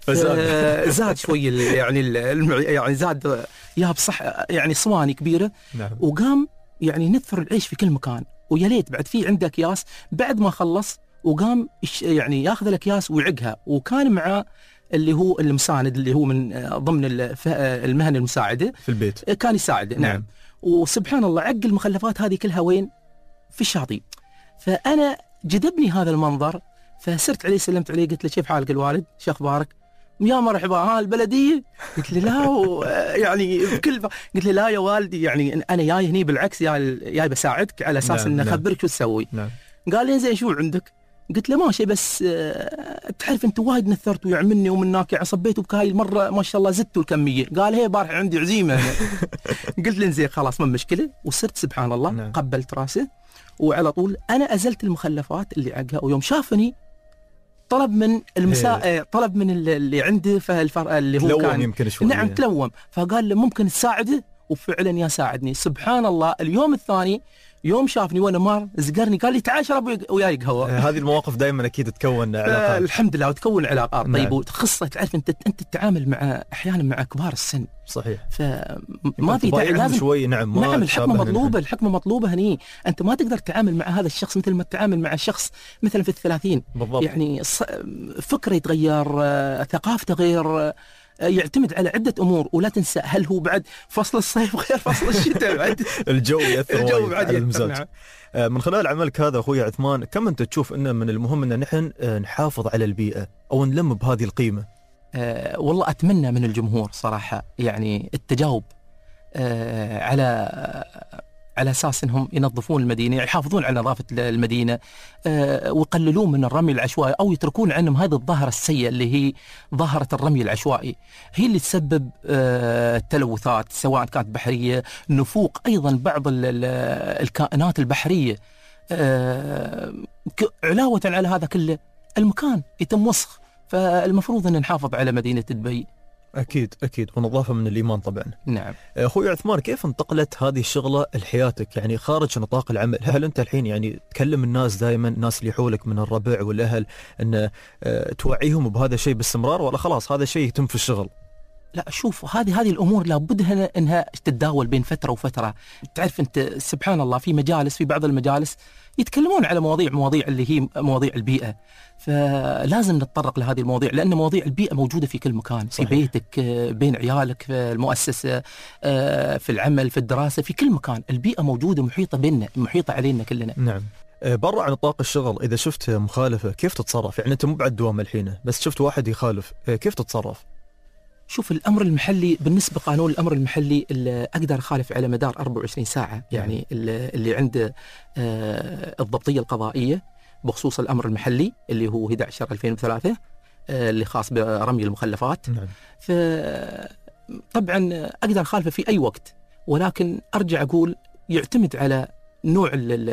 Speaker 25: زاد شوي يعني يعني زاد ياب صح يعني صواني كبيرة.
Speaker 24: نعم.
Speaker 25: وقام يعني نثر العيش في كل مكان، ويا ليت بعد في عنده أكياس بعد ما خلص وقام يعني ياخذ الأكياس ويعقها، وكان معاه اللي هو المساند اللي هو من ضمن المهن المساعدة
Speaker 24: في البيت
Speaker 25: كان يساعد. نعم.
Speaker 24: نعم.
Speaker 25: وسبحان الله عق المخلفات هذه كلها وين؟ في الشاطئ. فأنا جذبني هذا المنظر، فسرت عليه سلمت عليه قلت له كيف حالك الوالد؟ شو أخبارك؟ يا مرحبا ها البلدية؟ قلت له لا يعني بكل ف... قلت له لا يا والدي يعني أنا جاي هني بالعكس جاي جاي بساعدك على أساس
Speaker 24: نعم.
Speaker 25: إن أخبرك شو تسوي.
Speaker 24: نعم.
Speaker 25: قال لي زين شو عندك؟ قلت له ماشي بس أه تعرف أنت وايد نثرت ويا مني ومنك عصبيت وبهاي المرة ما شاء الله زدتوا الكمية. قال هي بارح عندي عزيمة. قلت له زين خلاص ما مشكلة، وصرت سبحان الله. نعم. قبلت راسه وعلى طول أنا أزلت المخلفات اللي عقها، ويوم شافني طلب من المسا طلب من اللي عنده فالفرق اللي هو كان
Speaker 24: يمكن شوي.
Speaker 25: نعم تلوم، فقال له ممكن تساعده، وفعلا يا ساعدني. سبحان الله اليوم الثاني يوم شافني وانا مار زقرني قال لي تعال اشرب وياي قهوه.
Speaker 24: هذه المواقف دائما اكيد تكون علاقات.
Speaker 25: الحمد لله وتكون علاقات.
Speaker 24: نعم.
Speaker 25: طيب وخاصه تعرف انت انت تتعامل مع احيانا مع كبار السن.
Speaker 24: صحيح.
Speaker 25: فما في داعي لازم
Speaker 24: شوي. نعم.
Speaker 25: نعم الحكمه مطلوبه، الحكمه مطلوبه هني. انت ما تقدر تتعامل مع هذا الشخص مثل ما تتعامل مع شخص مثلا في الثلاثين.
Speaker 24: بالضبط.
Speaker 25: يعني فكره يتغير، ثقافته غير، يعتمد على عدة أمور. ولا تنسى هل هو بعد فصل الصيف غير فصل الشتاء بعد
Speaker 24: الجو يأثر
Speaker 25: الجو بعد
Speaker 24: على المزاج. من خلال عملك هذا أخوي عثمان، كم أنت تشوف أنه من المهم أن نحن نحافظ على البيئة أو نلم بهذه القيمة؟
Speaker 25: أه والله أتمنى من الجمهور صراحة يعني التجاوب أه على على أساس أنهم ينظفون المدينة، يحافظون على نظافة المدينة أه ويقللون من الرمي العشوائي، أو يتركون عنهم هذه الظاهرة السيئة اللي هي ظاهرة الرمي العشوائي، هي اللي تسبب أه التلوثات سواء كانت بحرية، نفوق أيضا بعض الكائنات البحرية. أه علاوة على هذا كله المكان يتم وسخ، فالمفروض أن نحافظ على مدينة دبي.
Speaker 24: أكيد أكيد، ونظافة من الإيمان طبعا.
Speaker 25: نعم.
Speaker 24: أخوي عثمان، كيف انتقلت هذه الشغلة لحياتك يعني خارج نطاق العمل؟ هل أنت الحين يعني تكلم الناس دائما، الناس اللي حولك من الربع والأهل، أن توعيهم بهذا الشيء باستمرار، ولا خلاص هذا الشيء يتم في الشغل؟
Speaker 25: لا شوف، هذه هذه الأمور لابد أنها تتداول بين فترة وفترة. تعرف أنت سبحان الله في مجالس، في بعض المجالس يتكلمون على مواضيع مواضيع اللي هي مواضيع البيئة، فلازم نتطرق لهذه المواضيع، لأن مواضيع البيئة موجودة في كل مكان. صحيح. في بيتك، بين عيالك، في المؤسسة، في العمل، في الدراسة، في كل مكان البيئة موجودة محيطة بيننا، محيطة علينا كلنا.
Speaker 24: نعم. برا عن نطاق الشغل، إذا شفت مخالفة كيف تتصرف؟ يعني أنت مو بعد دوام الحين، بس شفت واحد يخالف كيف تتصرف؟
Speaker 25: شوف الأمر المحلي بالنسبة قانون الأمر المحلي اللي أقدر أخالف على مدار أربعة وعشرين ساعة، يعني اللي عنده الضبطية القضائية بخصوص الأمر المحلي اللي هو أحد عشر ألفين وثلاثة اللي خاص برمي المخلفات.
Speaker 24: نعم.
Speaker 25: فطبعا أقدر أخالفه في أي وقت، ولكن أرجع أقول يعتمد على نوع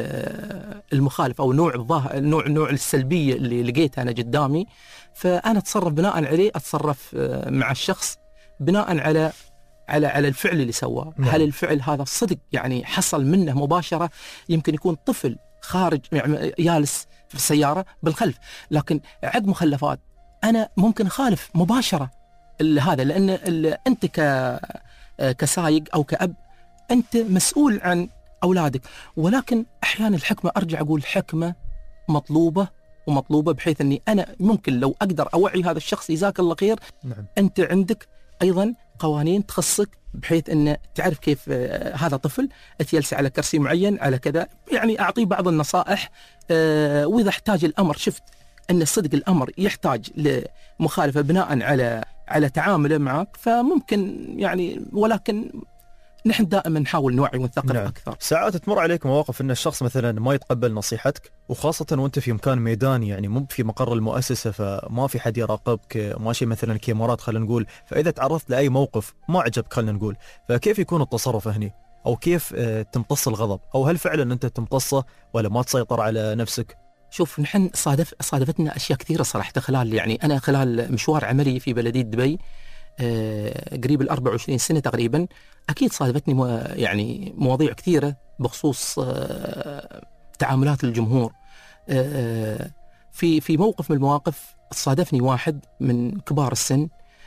Speaker 25: المخالف أو نوع الظاهر نوع نوع السلبية اللي لقيتها أنا قدامي، فأنا أتصرف بناء عليه، أتصرف مع الشخص بناء على على على الفعل اللي سواه.
Speaker 24: نعم.
Speaker 25: هل الفعل هذا صدق يعني حصل منه مباشرة؟ يمكن يكون طفل خارج يعني جالس في السيارة بالخلف، لكن عد مخلفات أنا ممكن أخالف مباشرة هذا، لأن أنت ك كسايق أو كأب أنت مسؤول عن أولادك. ولكن أحيانا الحكمة أرجع أقول حكمة مطلوبة ومطلوبة، بحيث أني أنا ممكن لو أقدر أوعي هذا الشخص جزاك الله خير.
Speaker 24: نعم.
Speaker 25: أنت عندك أيضا قوانين تخصك، بحيث أن تعرف كيف هذا طفل تجلس على كرسي معين على كذا، يعني أعطيه بعض النصائح. وإذا احتاج الأمر، شفت أن الصدق الأمر يحتاج لمخالفة بناء على على تعامله معك، فممكن يعني، ولكن نحن دائما نحاول نوعي ونثقف. نعم. أكثر.
Speaker 24: ساعات تمر عليك مواقف أن الشخص مثلا ما يتقبل نصيحتك، وخاصة وأنت في مكان ميداني، يعني مو في مقر المؤسسة، فما في حد يراقبك، ماشي مثلا كاميرات خلينا نقول، فإذا تعرضت لأي موقف ما عجبك خلينا نقول، فكيف يكون التصرف هني؟ أو كيف تمتص الغضب؟ أو هل فعلا أنت تمتصه ولا ما تسيطر على نفسك؟
Speaker 25: شوف، نحن صادف صادفتنا أشياء كثيرة صراحة خلال يعني أنا خلال مشوار عملي في بلدية دبي آه قريب الأربع وعشرين سنة تقريبا، أكيد صادفتني مو يعني مواضيع كثيرة بخصوص آه تعاملات الجمهور. آه في في موقف من المواقف صادفني واحد من كبار السن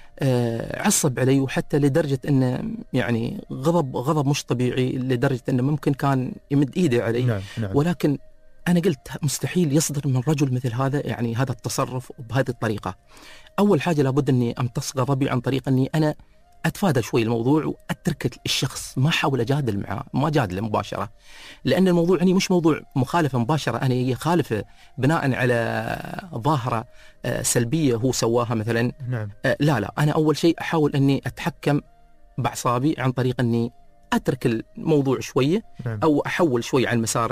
Speaker 25: آه عصب علي، وحتى لدرجة أنه يعني غضب غضب مش طبيعي، لدرجة أنه ممكن كان يمد إيده علي.
Speaker 24: نعم. نعم.
Speaker 25: ولكن أنا قلت مستحيل يصدر من رجل مثل هذا يعني هذا التصرف بهذه الطريقة. أول حاجة لابد أني أمتص غضبي عن طريق أني أنا أتفادى شوي الموضوع وأترك الشخص، ما أحاول أجادل معه، ما جادله مباشرة، لأن الموضوع هني مش موضوع مخالفة مباشرة، أنا هي خالفة بناء على ظاهرة سلبية هو سواها مثلا.
Speaker 24: نعم.
Speaker 25: لا لا أنا أول شيء أحاول أني أتحكم بأعصابي عن طريق أني أترك الموضوع شوية.
Speaker 24: نعم.
Speaker 25: أو أحول شوي عن مسار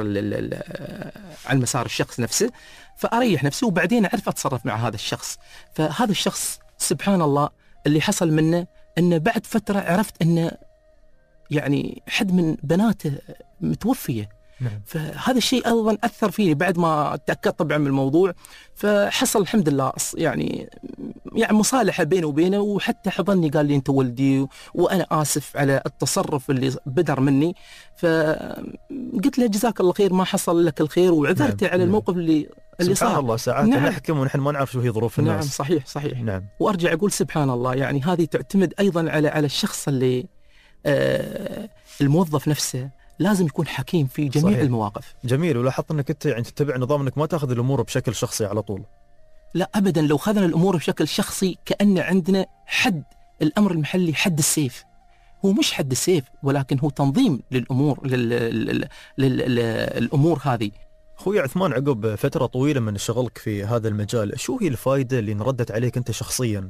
Speaker 25: عن مسار الشخص نفسه، فأريح نفسي، وبعدين أعرف أتصرف مع هذا الشخص. فهذا الشخص سبحان الله اللي حصل منه أنه بعد فترة عرفت أنه يعني حد من بناته متوفية.
Speaker 24: نعم.
Speaker 25: فهذا الشيء أيضا أثر فيني بعد ما تأكدت طبعا من الموضوع، فحصل الحمد لله يعني يعني مصالحة بينه وبينه، وحتى حضني قال لي أنت ولدي وأنا آسف على التصرف اللي بدر مني، فقلت له جزاك الله خير، ما حصل لك الخير، وعذرت
Speaker 24: نعم.
Speaker 25: على الموقف اللي اللي
Speaker 24: سبحان
Speaker 25: صار.
Speaker 24: الله ساعات
Speaker 25: نعم.
Speaker 24: نحكم ونحن ما نعرف شو هي ظروف الناس.
Speaker 25: نعم صحيح صحيح.
Speaker 24: نعم.
Speaker 25: وأرجع أقول سبحان الله، يعني هذه تعتمد أيضا على على الشخص اللي آه الموظف نفسه لازم يكون حكيم في جميع
Speaker 24: صحيح.
Speaker 25: المواقف.
Speaker 24: جميل. ولاحظت انك انت يعني تتبع نظام انك ما تاخذ الامور بشكل شخصي على طول.
Speaker 25: لا ابدا، لو خذنا الامور بشكل شخصي كأن عندنا حد الامر المحلي، حد السيف. هو مش حد السيف، ولكن هو تنظيم للامور لل... لل... لل... للامور هذه.
Speaker 24: اخوي عثمان، عقب فتره طويله من شغلك في هذا المجال، شو هي الفائده اللي انردت عليك انت شخصيا؟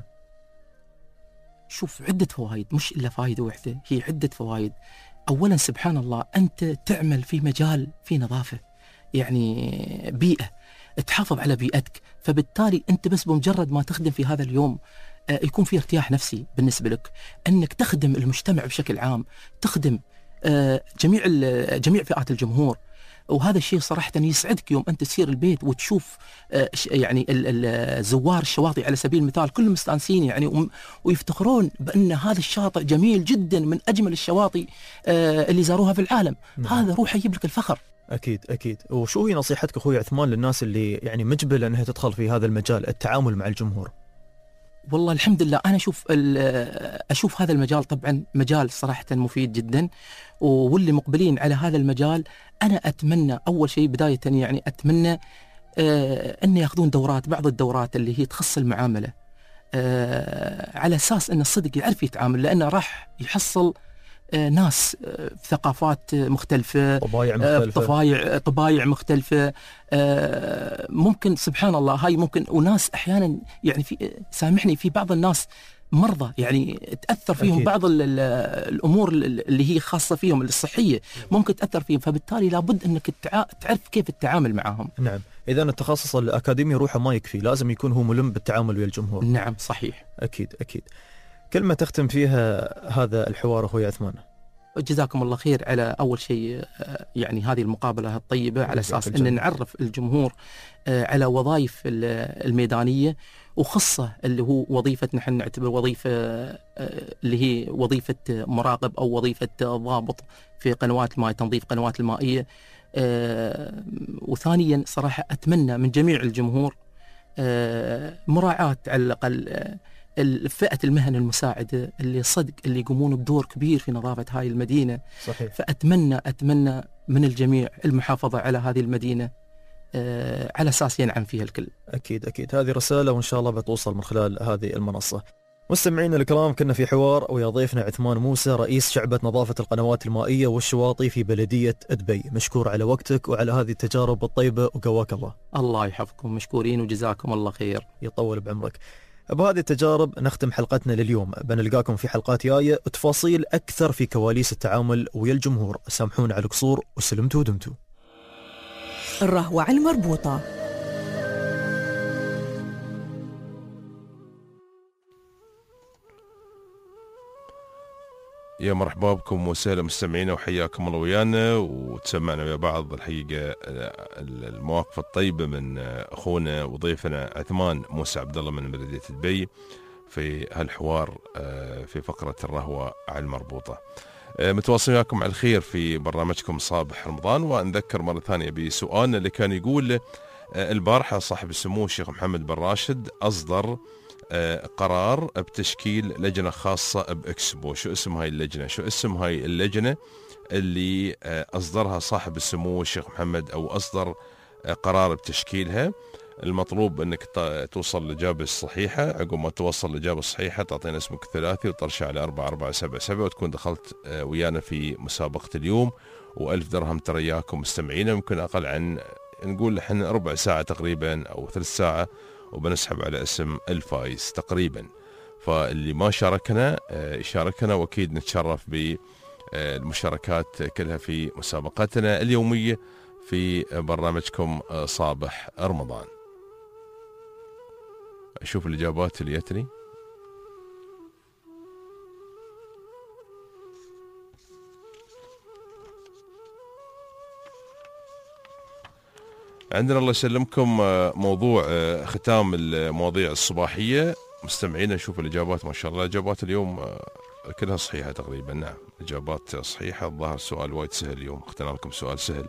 Speaker 25: شوف، عده فوائد، مش الا فائده واحده، هي عده فوائد. أولا سبحان الله أنت تعمل في مجال في نظافة، يعني بيئة، تحافظ على بيئتك، فبالتالي أنت بس بمجرد ما تخدم في هذا اليوم يكون في ارتياح نفسي بالنسبة لك، أنك تخدم المجتمع بشكل عام، تخدم جميع جميع فئات الجمهور. وهذا الشيء صراحة يسعدك يوم أنت تسير البيت وتشوف يعني الزوار الشواطئ على سبيل المثال كلهم مستانسين يعني ويفتخرون بأن هذا الشاطئ جميل جدا من أجمل الشواطئ اللي زاروها في العالم. نعم. هذا روح يجيب لك الفخر.
Speaker 24: أكيد أكيد. وشو هي نصيحتك أخوي عثمان للناس اللي يعني مجبلة أنها تدخل في هذا المجال، التعامل مع الجمهور؟
Speaker 25: والله الحمد لله أنا أشوف أشوف هذا المجال طبعا مجال صراحة مفيد جدا، واللي مقبلين على هذا المجال أنا أتمنى أول شيء بداية يعني أتمنى آه أن يأخذون دورات، بعض الدورات اللي هي تخص المعاملة آه على أساس أن الصدق يعرف يتعامل، لأنه راح يحصل آه ناس آه ثقافات مختلفة،
Speaker 24: طبايع مختلفة،
Speaker 25: آه طبايع, طبايع مختلفة آه ممكن سبحان الله هاي ممكن، وناس أحيانا يعني في سامحني في بعض الناس مرضى، يعني تأثر فيهم أكيد. بعض ال ال الأمور اللي هي خاصة فيهم الصحية ممكن تأثر فيهم، فبالتالي لابد أنك تعرف كيف التعامل معهم.
Speaker 24: نعم، إذا التخصص الأكاديمي روحه ما يكفي، لازم يكون هو ملم بالتعامل ويا الجمهور.
Speaker 25: نعم صحيح.
Speaker 24: أكيد أكيد. كلمة تختم فيها هذا الحوار أخوي عثمان.
Speaker 25: جزاكم الله خير على أول شيء يعني هذه المقابلة الطيبة، على أساس أن نعرف الجمهور على وظائف الميدانية، وخصة اللي هو وظيفة نحن نعتبر وظيفة اللي هي وظيفة مراقب أو وظيفة ضابط في قنوات الماء، تنظيف قنوات المائية. وثانيا صراحة أتمنى من جميع الجمهور مراعاة على الأقل الفئة المهن المساعدة اللي صدق اللي يقومون بدور كبير في نظافة هاي المدينة.
Speaker 24: صحيح.
Speaker 25: فأتمنى أتمنى من الجميع المحافظة على هذه المدينة آه على أساس ينعم فيها الكل.
Speaker 24: أكيد أكيد، هذه رسالة وإن شاء الله بتوصل من خلال هذه المنصة. مستمعينا الكرام، كنا في حوار ويا ضيفنا عثمان موسى، رئيس شعبة نظافة القنوات المائية والشواطئ في بلدية دبي. مشكور على وقتك وعلى هذه التجارب الطيبة، وقواك الله.
Speaker 25: الله يحفظكم، مشكورين وجزاكم الله خير.
Speaker 24: يطول بعمرك. بهذه التجارب نختم حلقتنا لليوم، بنلقاكم في حلقات جاية وتفاصيل أكثر في كواليس التعامل ويا الجمهور. سامحونا على القصور، وسلمتوا ودمتوا.
Speaker 21: الرهوة المربوطة.
Speaker 2: يا مرحبا بكم وسهلا مستمعينا، وحياكم الله ويانا، وتسمعنا ويا بعض الحقيقة المواقف الطيبة من أخونا وضيفنا عثمان موسى عبد الله من بلدية دبي في هالحوار في فقرة الرهوة على المربوطة. متواصلين وياكم على الخير في برنامجكم صباح رمضان، ونذكر مرة ثانية بسؤالنا اللي كان يقول البارحة صاحب السمو الشيخ محمد بن راشد أصدر قرار بتشكيل لجنة خاصة بإكسبو. شو اسم هاي اللجنة؟ شو اسم هاي اللجنة اللي أصدرها صاحب السمو الشيخ محمد، أو أصدر قرار بتشكيلها؟ المطلوب أنك توصل الإجابة الصحيحة. عقب ما توصل الإجابة الصحيحة تعطينا اسمك الثلاثي وترشح على أربعة أربعة سبعة سبعة، وتكون دخلت ويانا في مسابقة اليوم. وألف درهم ترى إياكم مستمعينا، يمكن أقل عن نقول احنا ربع ساعة تقريبا أو ثلث ساعة، وبنسحب على اسم الفائز تقريبا. فاللي ما شاركنا يشاركنا، واكيد نتشرف بالمشاركات كلها في مسابقاتنا اليومية في برنامجكم صباح رمضان. اشوف الاجابات اللي جتني. عندنا الله يسلمكم موضوع ختام المواضيع الصباحية. مستمعينا نشوف الإجابات، ما شاء الله إجابات اليوم كلها صحيحة تقريبا. نعم إجابات صحيحة. الظاهر سؤال وايد سهل اليوم، اخترنا لكم سؤال سهل.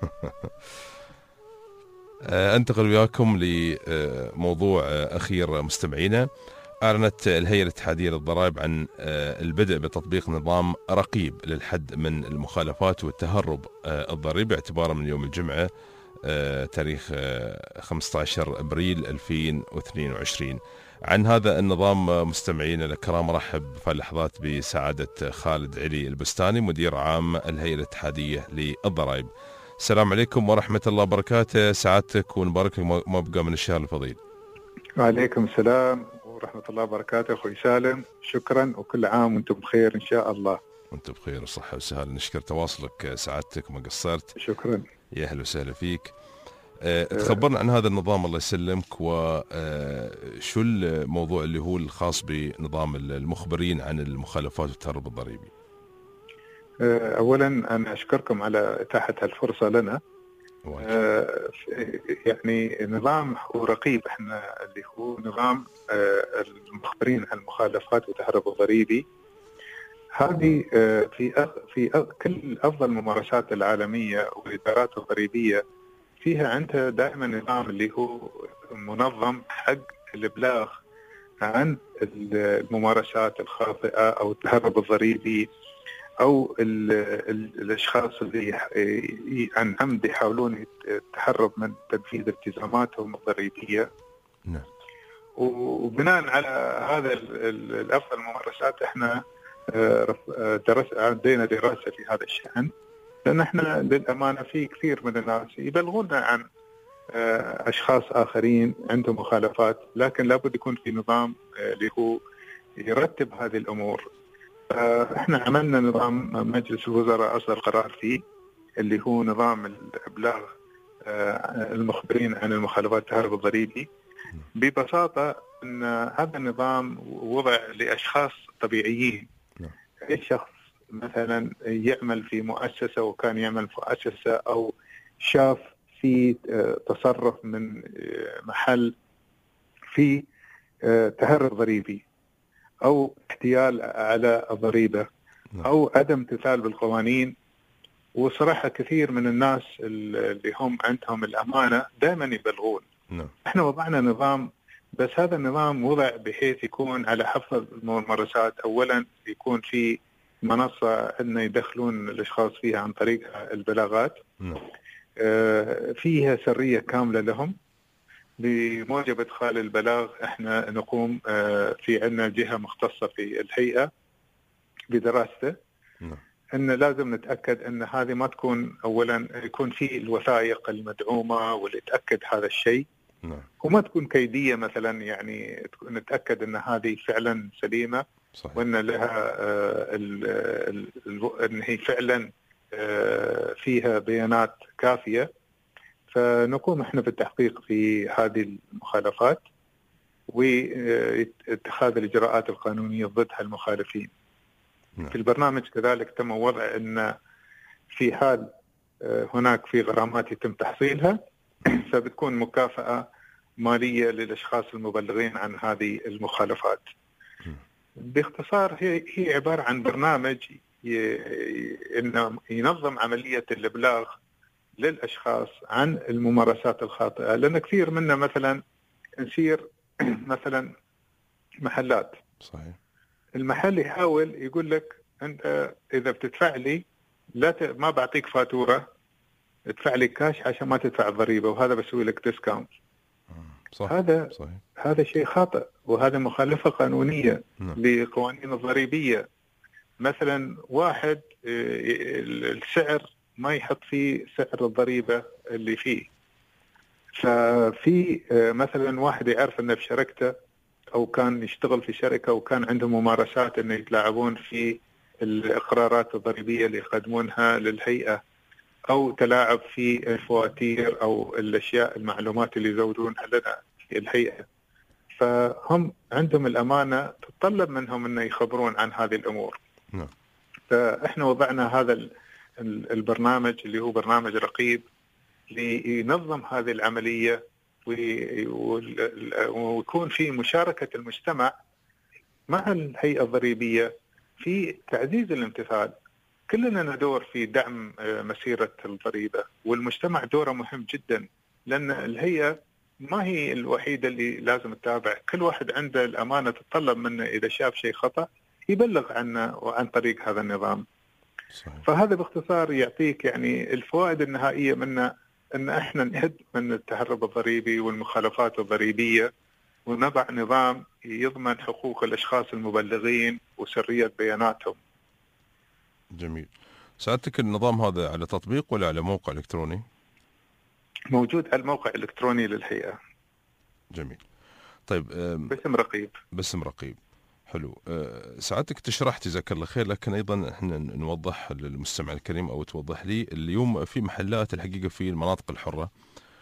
Speaker 2: انتقل وياكم لموضوع أخير مستمعينا. أعلنت الهيئة الاتحادية للضرائب عن البدء بتطبيق نظام رقيب للحد من المخالفات والتهرب الضريبي اعتبارا من يوم الجمعة آه، تاريخ آه، خمسة عشر أبريل ألفين واثنين وعشرين. عن هذا النظام مستمعين الكرام رحب في اللحظات بسعادة خالد علي البستاني، مدير عام الهيئة الاتحادية للضرائب. السلام عليكم ورحمة الله وبركاته سعادتك، ونبارك لك ما بقى من الشهر الفضيل.
Speaker 5: وعليكم السلام ورحمة الله وبركاته أخوي سالم، شكرا وكل عام وانتم بخير إن شاء الله.
Speaker 2: وانتم بخير وصحة وسهالة. نشكر تواصلك سعادتك، ما قصرت.
Speaker 5: شكرا.
Speaker 2: يا أهلا وسهلا فيك. أه تخبرنا عن هذا النظام الله يسلمك، وشو الموضوع اللي هو الخاص بنظام المخبرين عن المخالفات والتهرب الضريبي.
Speaker 5: أولا أنا أشكركم على إتاحة الفرصة لنا. أه يعني نظام هو رقيب، احنا اللي هو نظام أه المخبرين عن المخالفات والتهرب الضريبي. هذه أه في أغ في أغ كل أفضل الممارسات العالمية والإدارات الضريبية فيها عندها دائما نظام اللي هو منظم حق الإبلاغ عن الممارسات الخاطئة أو التهرب الضريبي، أو ال ال الأشخاص اللي عن عمد يحاولون يتهرب من تنفيذ التزاماتهم الضريبية.
Speaker 2: نعم.
Speaker 5: وبناء على هذا الأفضل الممارسات احنا درس عندنا دراسة في هذا الشأن، لأن احنا للأمانة في كثير من الناس يبلغونا عن أشخاص آخرين عندهم مخالفات، لكن لابد يكون في نظام اللي هو يرتب هذه الأمور. احنا عملنا نظام مجلس الوزراء أصدر قرار فيه اللي هو نظام الإبلاغ المخبرين عن المخالفات التهرب الضريبي. ببساطة أن هذا النظام وضع لأشخاص طبيعيين. أي شخص مثلا يعمل في مؤسسة وكان يعمل في مؤسسة أو شاف في تصرف من محل في تهرب ضريبي أو احتيال على الضريبة أو عدم امتثال بالقوانين. وصراحة كثير من الناس اللي هم عندهم الأمانة دائما يبلغون. احنا وضعنا نظام، بس هذا النظام وضع بحيث يكون على حفظ الممارسات. أولا يكون في منصة أن يدخلون الأشخاص فيها عن طريق البلاغات آه فيها سرية كاملة لهم. بموجب إدخال البلاغ احنا نقوم آه في عندنا جهة مختصة في الهيئة بدراسته أن لازم نتأكد أن هذه ما تكون، أولا يكون في الوثائق المدعومة واللي تأكد هذا الشيء نعم. وما تكون كيدية مثلا، يعني نتأكد أن هذه فعلا سليمة صحيح. وأن لها آه ال ال ال أن هي فعلا آه فيها بيانات كافية. فنقوم احنا بالتحقيق في هذه المخالفات واتخاذ الإجراءات القانونية ضد المخالفين. في البرنامج كذلك تم وضع أن في حال هناك في غرامات يتم تحصيلها فبتكون مكافأة مالية للأشخاص المبلغين عن هذه المخالفات. باختصار هي هي عبارة عن برنامج إنه ينظم عملية الإبلاغ للأشخاص عن الممارسات الخاطئة. لأن كثير منا مثلا نسير مثلا محلات صحيح. المحل يحاول يقول لك أنت إذا بتدفع لي لا ت... ما بعطيك فاتورة، ادفع لي كاش عشان ما تدفع الضريبة، وهذا بسوي لك ديسكاونت. صح. هذا صحيح. هذا شيء خاطئ، وهذا مخالفة قانونية نعم. لقوانين الضريبية. مثلا واحد السعر ما يحط فيه سعر الضريبة اللي فيه، ففي مثلا واحد يعرف أنه بشركته أو كان يشتغل في شركة وكان عنده ممارسات أنه يتلاعبون في الإقرارات الضريبية اللي يقدمونها للهيئة، أو تلاعب في الفواتير أو الأشياء المعلومات اللي يزودونها لنا في الهيئة. فهم عندهم الأمانة تتطلب منهم أن يخبرون عن هذه الأمور. نعم. فإحنا وضعنا هذا البرنامج اللي هو برنامج رقيب لينظم هذه العملية ويكون في مشاركة المجتمع مع الهيئة الضريبية في تعزيز الامتثال. كلنا ندور في دعم مسيرة الضريبة، والمجتمع دوره مهم جدا، لأن الهيئة ما هي الوحيدة اللي لازم تتابع. كل واحد عنده الأمانة تتطلب منه إذا شاف شيء خطأ يبلغ عنه وعن طريق هذا النظام. صحيح. فهذا باختصار يعطيك يعني الفوائد النهائية منه، أن احنا نحد من التهرب الضريبي والمخالفات الضريبية، ونضع نظام يضمن حقوق الأشخاص المبلغين وسرية بياناتهم.
Speaker 2: جميل. سألتك النظام هذا على تطبيق ولا على موقع إلكتروني؟
Speaker 5: موجود على الموقع الإلكتروني للهيئة.
Speaker 2: جميل. طيب
Speaker 5: باسم رقيب.
Speaker 2: باسم رقيب. حلو. ساعتك تشرحت جزاك الله خير، لكن أيضا احنا نوضح للمستمع الكريم أو توضح لي. اليوم في محلات الحقيقة في المناطق الحرة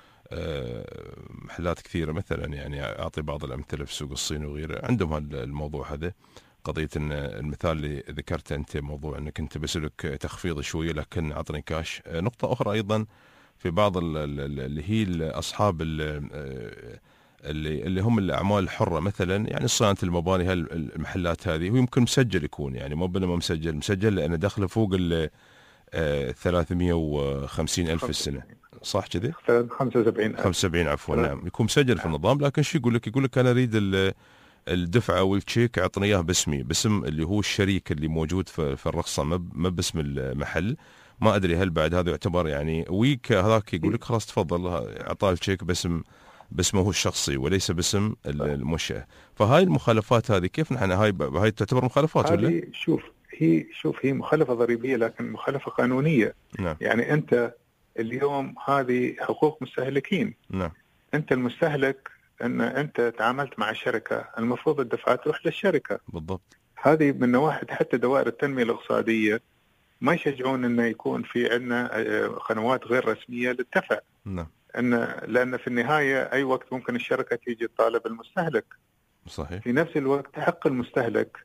Speaker 2: محلات كثيرة، مثلا يعني أعطي بعض الأمثلة في سوق الصين وغيره، عندهم الموضوع هذا، قضية أن المثال اللي ذكرته أنت، موضوع أنك أنت بسلك تخفيض شوية لكن أعطني كاش. نقطة أخرى أيضا في بعض اللي هي أصحاب اللي اللي هم الأعمال الحرة، مثلا يعني صيانة المباني، هالمحلات هذه ويمكن مسجل يكون، يعني مو بلا ما مسجل مسجل لأنه دخله فوق ال ثلاثمية وخمسين ألف في السنة، صح كذي؟
Speaker 5: خمسة وسبعين
Speaker 2: خمسة وسبعين عفوا. نعم. يكون مسجل في النظام، لكن شو يقول لك؟ يقول لك أنا أريد الدفعة والتشيك أعطني إياه باسمي، باسم اللي هو الشريك اللي موجود في الرخصة، ما باسم المحل. ما أدري هل بعد هذا يعتبر يعني ويك هذاك يقول لك خلاص تفضل أعطاه التشيك باسم باسمه هو الشخصي وليس باسم المنشأة. فهاي المخالفات هذه كيف نحن هاي هاي تعتبر مخالفات ولا؟
Speaker 5: شوف هي شوف هي مخالفة ضريبية لكن مخالفة قانونية.
Speaker 2: نعم.
Speaker 5: يعني أنت اليوم هذه حقوق مستهلكين.
Speaker 2: نعم.
Speaker 5: أنت المستهلك ان انت تعاملت مع شركه، المفروض الدفعات تروح للشركه.
Speaker 2: بالضبط.
Speaker 5: هذه من نواحي حتى دوائر التنميه الاقتصاديه ما يشجعون انه يكون في عندنا قنوات غير رسميه للدفع.
Speaker 2: نعم.
Speaker 5: ان لان في النهايه اي وقت ممكن الشركه تيجي تطالب المستهلك.
Speaker 2: صحيح.
Speaker 5: في نفس الوقت حق المستهلك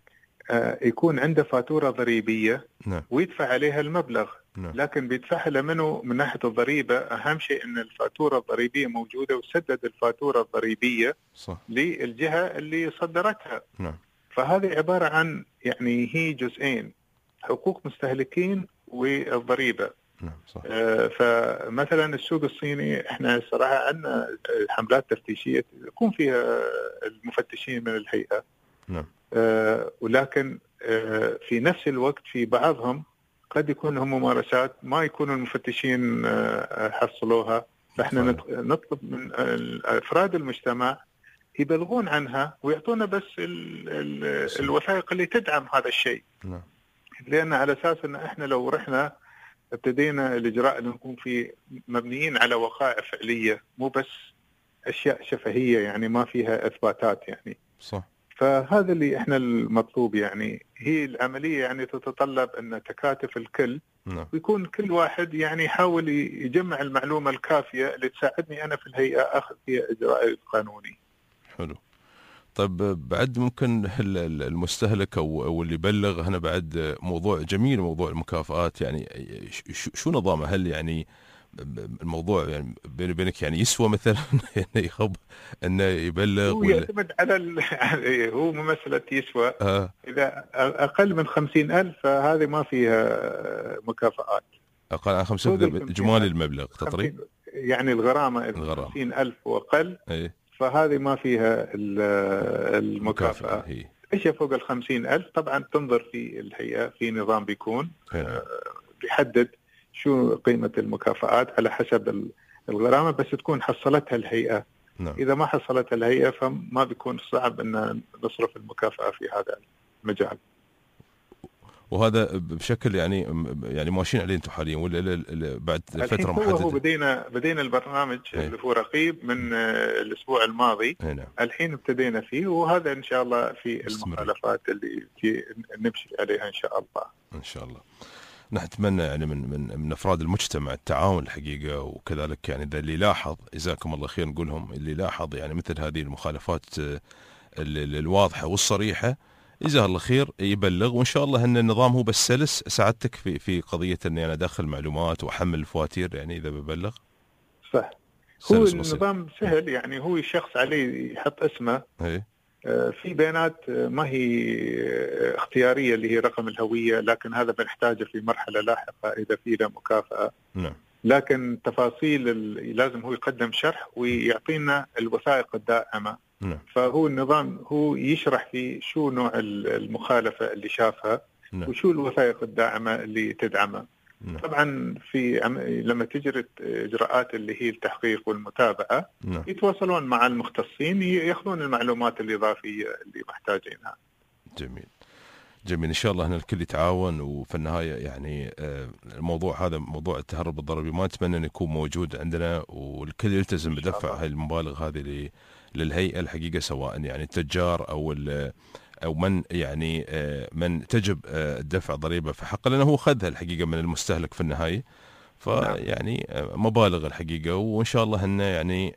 Speaker 5: يكون عنده فاتوره ضريبيه.
Speaker 2: نعم.
Speaker 5: ويدفع عليها المبلغ.
Speaker 2: نعم.
Speaker 5: لكن بيدفعها لمنه من ناحيه الضريبه، اهم شيء ان الفاتوره الضريبيه موجوده وسدد الفاتوره الضريبيه
Speaker 2: صح.
Speaker 5: للجهه اللي صدرتها.
Speaker 2: نعم.
Speaker 5: فهذه عباره عن يعني هي جزئين، حقوق مستهلكين والضريبه.
Speaker 2: نعم صح.
Speaker 5: آه فمثلا السوق الصيني احنا صراحه عندنا حملات تفتيشيه يكون فيها المفتشين من الهيئه.
Speaker 2: نعم.
Speaker 5: آه ولكن آه في نفس الوقت في بعضهم قد يكون هم ممارسات ما يكونوا المفتشين آه حصلوها، فاحنا نطلب من افراد المجتمع يبلغون عنها ويعطونا بس ال ال الوثائق اللي تدعم هذا الشيء.
Speaker 2: نعم.
Speaker 5: لأن على أساس أن إحنا لو رحنا ابتدينا الإجراء اللي نكون فيه مبنيين على وقائع فعلية، مو بس أشياء شفهية يعني ما فيها إثباتات يعني.
Speaker 2: صح.
Speaker 5: فهذا اللي إحنا المطلوب يعني، هي العملية يعني تتطلب أن تكاتف الكل.
Speaker 2: نعم.
Speaker 5: ويكون كل واحد يعني يحاول يجمع المعلومة الكافية اللي تساعدني أنا في الهيئة أخذ فيها إجراء قانوني.
Speaker 2: حلو. طيب بعد ممكن المستهلك او او اللي يبلغ هنا بعد موضوع جميل، موضوع المكافآت، يعني شو نظامه؟ هل يعني الموضوع يعني بيني وبينك يعني يسوى مثلا انه يخب انه يبلغ؟
Speaker 5: هو يعتمد على هو مسألة يسوى.
Speaker 2: آه.
Speaker 5: اذا اقل من خمسين ألف فهذه ما فيها مكافآت.
Speaker 2: اقل عن خمسين ألف اجمالي المبلغ تقريبا،
Speaker 5: يعني الغرامه إذا خمسين ألف واقل
Speaker 2: اي
Speaker 5: فهذه ما فيها المكافأة. ايش فوق الخمسين ألف طبعا تنظر في الهيئة في نظام بيكون آه بيحدد شو قيمة المكافآت على حسب الغرامة، بس تكون حصلتها الهيئة.
Speaker 2: نعم.
Speaker 5: إذا ما حصلتها الهيئة فما بيكون صعب أن نصرف المكافأة في هذا المجال.
Speaker 2: وهذا بشكل يعني يعني ماشيين عليه انتم حاليا ولا بعد فتره محدده؟
Speaker 5: هو بدينا بدينا البرنامج
Speaker 2: هي.
Speaker 5: اللي هو رقيب من الاسبوع الماضي.
Speaker 2: نعم.
Speaker 5: الحين ابتدينا فيه، وهذا ان شاء الله في المخالفات اللي في نمشي عليها ان شاء الله.
Speaker 2: ان شاء الله. نتمنى يعني من من من افراد المجتمع التعاون الحقيقه، وكذلك يعني اذا اللي لاحظ جزاكم الله خير نقولهم اللي لاحظ يعني مثل هذه المخالفات الواضحه والصريحه جزاه الله خير يبلغ، وان شاء الله ان النظام هو بس سلس. ساعدتك في في قضيه اني انا ادخل معلومات واحمل الفواتير يعني اذا ببلغ.
Speaker 5: صح. هو النظام سهل يعني، هو الشخص عليه يحط اسمه.
Speaker 2: هي.
Speaker 5: في بيانات ما هي اختياريه اللي هي رقم الهويه، لكن هذا بنحتاجه في مرحله لاحقه اذا في له مكافاه.
Speaker 2: نعم.
Speaker 5: لكن تفاصيل لازم هو يقدم شرح ويعطينا الوثائق الداعمه.
Speaker 2: نعم.
Speaker 5: فهو النظام هو يشرح في شو نوع المخالفة اللي شافها.
Speaker 2: نعم.
Speaker 5: وشو الوثائق الداعمة اللي تدعمها.
Speaker 2: نعم.
Speaker 5: طبعا في عم... لما تجري إجراءات اللي هي التحقيق والمتابعة.
Speaker 2: نعم.
Speaker 5: يتواصلون مع المختصين يأخذون المعلومات الإضافية اللي محتاجينها.
Speaker 2: جميل جميل. إن شاء الله هنا الكل يتعاون، وفي النهاية يعني الموضوع هذا موضوع التهرب الضريبي ما نتمنى أن يكون موجود عندنا، والكل يلتزم بدفع هاي المبالغ هذه للهيئة الحقيقة، سواء يعني التجار أو أو من يعني من تجب الدفع ضريبة في حقه، لأنه هو خذها الحقيقة من المستهلك في النهاية. فيعني مبالغ الحقيقة، وإن شاء الله أن يعني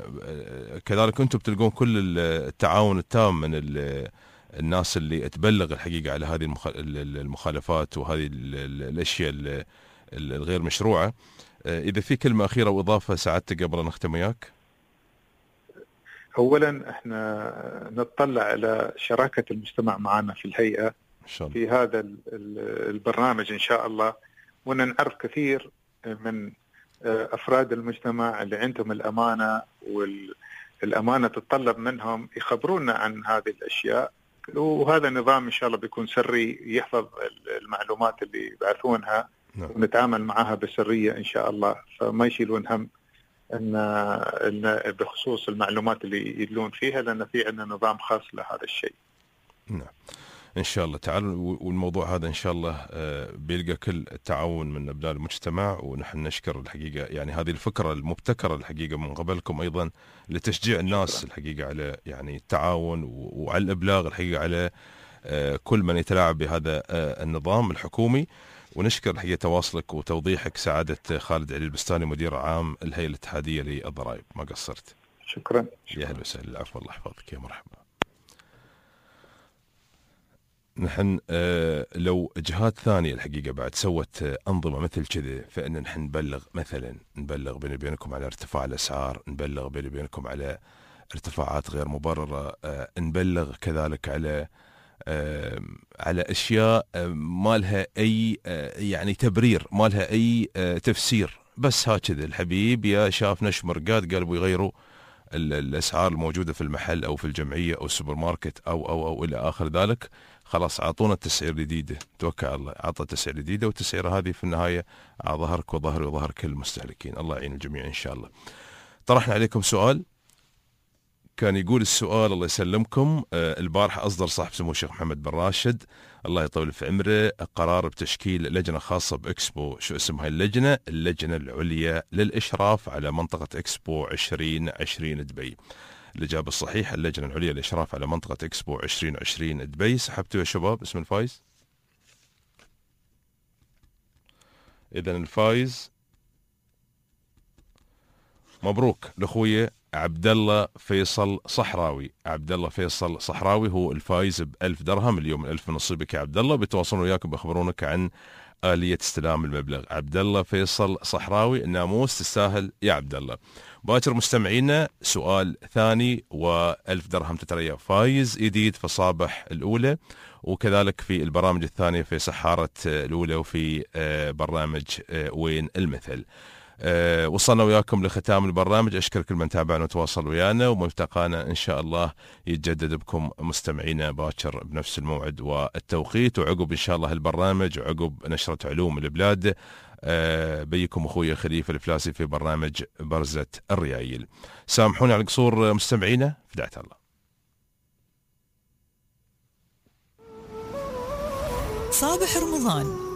Speaker 2: كذلك أنتم بتلقون كل التعاون التام من الناس اللي تبلغ الحقيقة على هذه المخالفات وهذه الأشياء الغير مشروعة. إذا في كلمة أخيرة وإضافة سعادتك قبل أن نختم وياك.
Speaker 5: أولا احنا نتطلع على شراكة المجتمع معنا في الهيئة
Speaker 2: إن شاء الله.
Speaker 5: في هذا البرنامج إن شاء الله، وأن نعرف كثير من أفراد المجتمع اللي عندهم الأمانة، والأمانة تتطلب منهم يخبرونا عن هذه الأشياء، وهذا النظام إن شاء الله بيكون سري يحفظ المعلومات اللي يبعثونها.
Speaker 2: نعم.
Speaker 5: ونتعامل معها بسرية إن شاء الله، فما يشيلون هم ان ان بخصوص المعلومات اللي يدلون فيها، لان في عندنا نظام خاص لهذا الشيء.
Speaker 2: نعم ان شاء الله تعالوا، والموضوع هذا ان شاء الله بيلقى كل التعاون من ابناء المجتمع، ونحن نشكر الحقيقه يعني هذه الفكره المبتكره الحقيقه من قبلكم ايضا لتشجيع الناس الحقيقه على يعني التعاون وعلى الابلاغ الحقيقه على كل من يتلاعب بهذا النظام الحكومي. ونشكر الحقيقه تواصلك وتوضيحك سعاده خالد علي البستاني مدير عام الهيئه الاتحاديه للضرائب، ما قصرت.
Speaker 5: شكرا.
Speaker 2: يا اهلا وسهلا. العفو، الله يحفظك، يا مرحبا. نحن آه لو جهات ثانية الحقيقة بعد سوت آه أنظمة مثل كذا، فإن نحن نبلغ مثلا نبلغ بيني وبينكم على ارتفاع الأسعار، نبلغ بيني وبينكم على ارتفاعات غير مبررة، آه نبلغ كذلك على آه على أشياء آه ما لها أي آه يعني تبرير، ما لها أي آه تفسير، بس هكذا الحبيب يا شاف نش مرقات قال بيغيروا الأسعار الموجودة في المحل أو في الجمعية أو السوبر ماركت أو أو أو إلى آخر ذلك. خلاص أعطونا التسعير الجديدة، توكل على الله، أعطى التسعير الجديدة، والتسعيرة هذه في النهاية على ظهرك وظهري وظهر كل المستهلكين. الله يعين الجميع إن شاء الله. طرحنا عليكم سؤال، كان يقول السؤال الله يسلمكم، آه البارحة أصدر صاحب سمو الشيخ محمد بن راشد الله يطول في عمره قرار بتشكيل لجنة خاصة بإكسبو. شو اسم هاي اللجنة؟ اللجنة العليا للإشراف على منطقة إكسبو عشرين عشرين دبي. الإجابة الصحيحة اللجنة العليا للإشراف على منطقة إكسبو عشرين عشرين دبي. سحبتوا يا شباب اسم الفايز؟ إذن الفايز مبروك لأخويا عبد الله فيصل صحراوي. عبد الله فيصل صحراوي هو الفايز بألف درهم اليوم. الألف من نصيبك يا عبد الله، بيتواصلون وياكم بيخبرونك عن آلية استلام المبلغ. عبد الله فيصل صحراوي، الناموس تستاهل يا عبد الله. باكر مستمعينا سؤال ثاني وألف درهم تتريا فايز جديد في صابح الأولى، وكذلك في البرامج الثانية في سحارة الأولى وفي برنامج وين المثل. أه وصلنا وياكم لختام البرنامج. أشكر كل من تابعنا وتواصل ويانا، وملتقانا إن شاء الله يتجدد بكم مستمعينا باكر بنفس الموعد والتوقيت، وعقب إن شاء الله البرنامج وعقب نشرة علوم البلاد أه بيكم أخوي خليفة الفلاسي في برنامج برزة الريايل. سامحوني على القصور مستمعينا، فدعت الله.
Speaker 21: صابح رمضان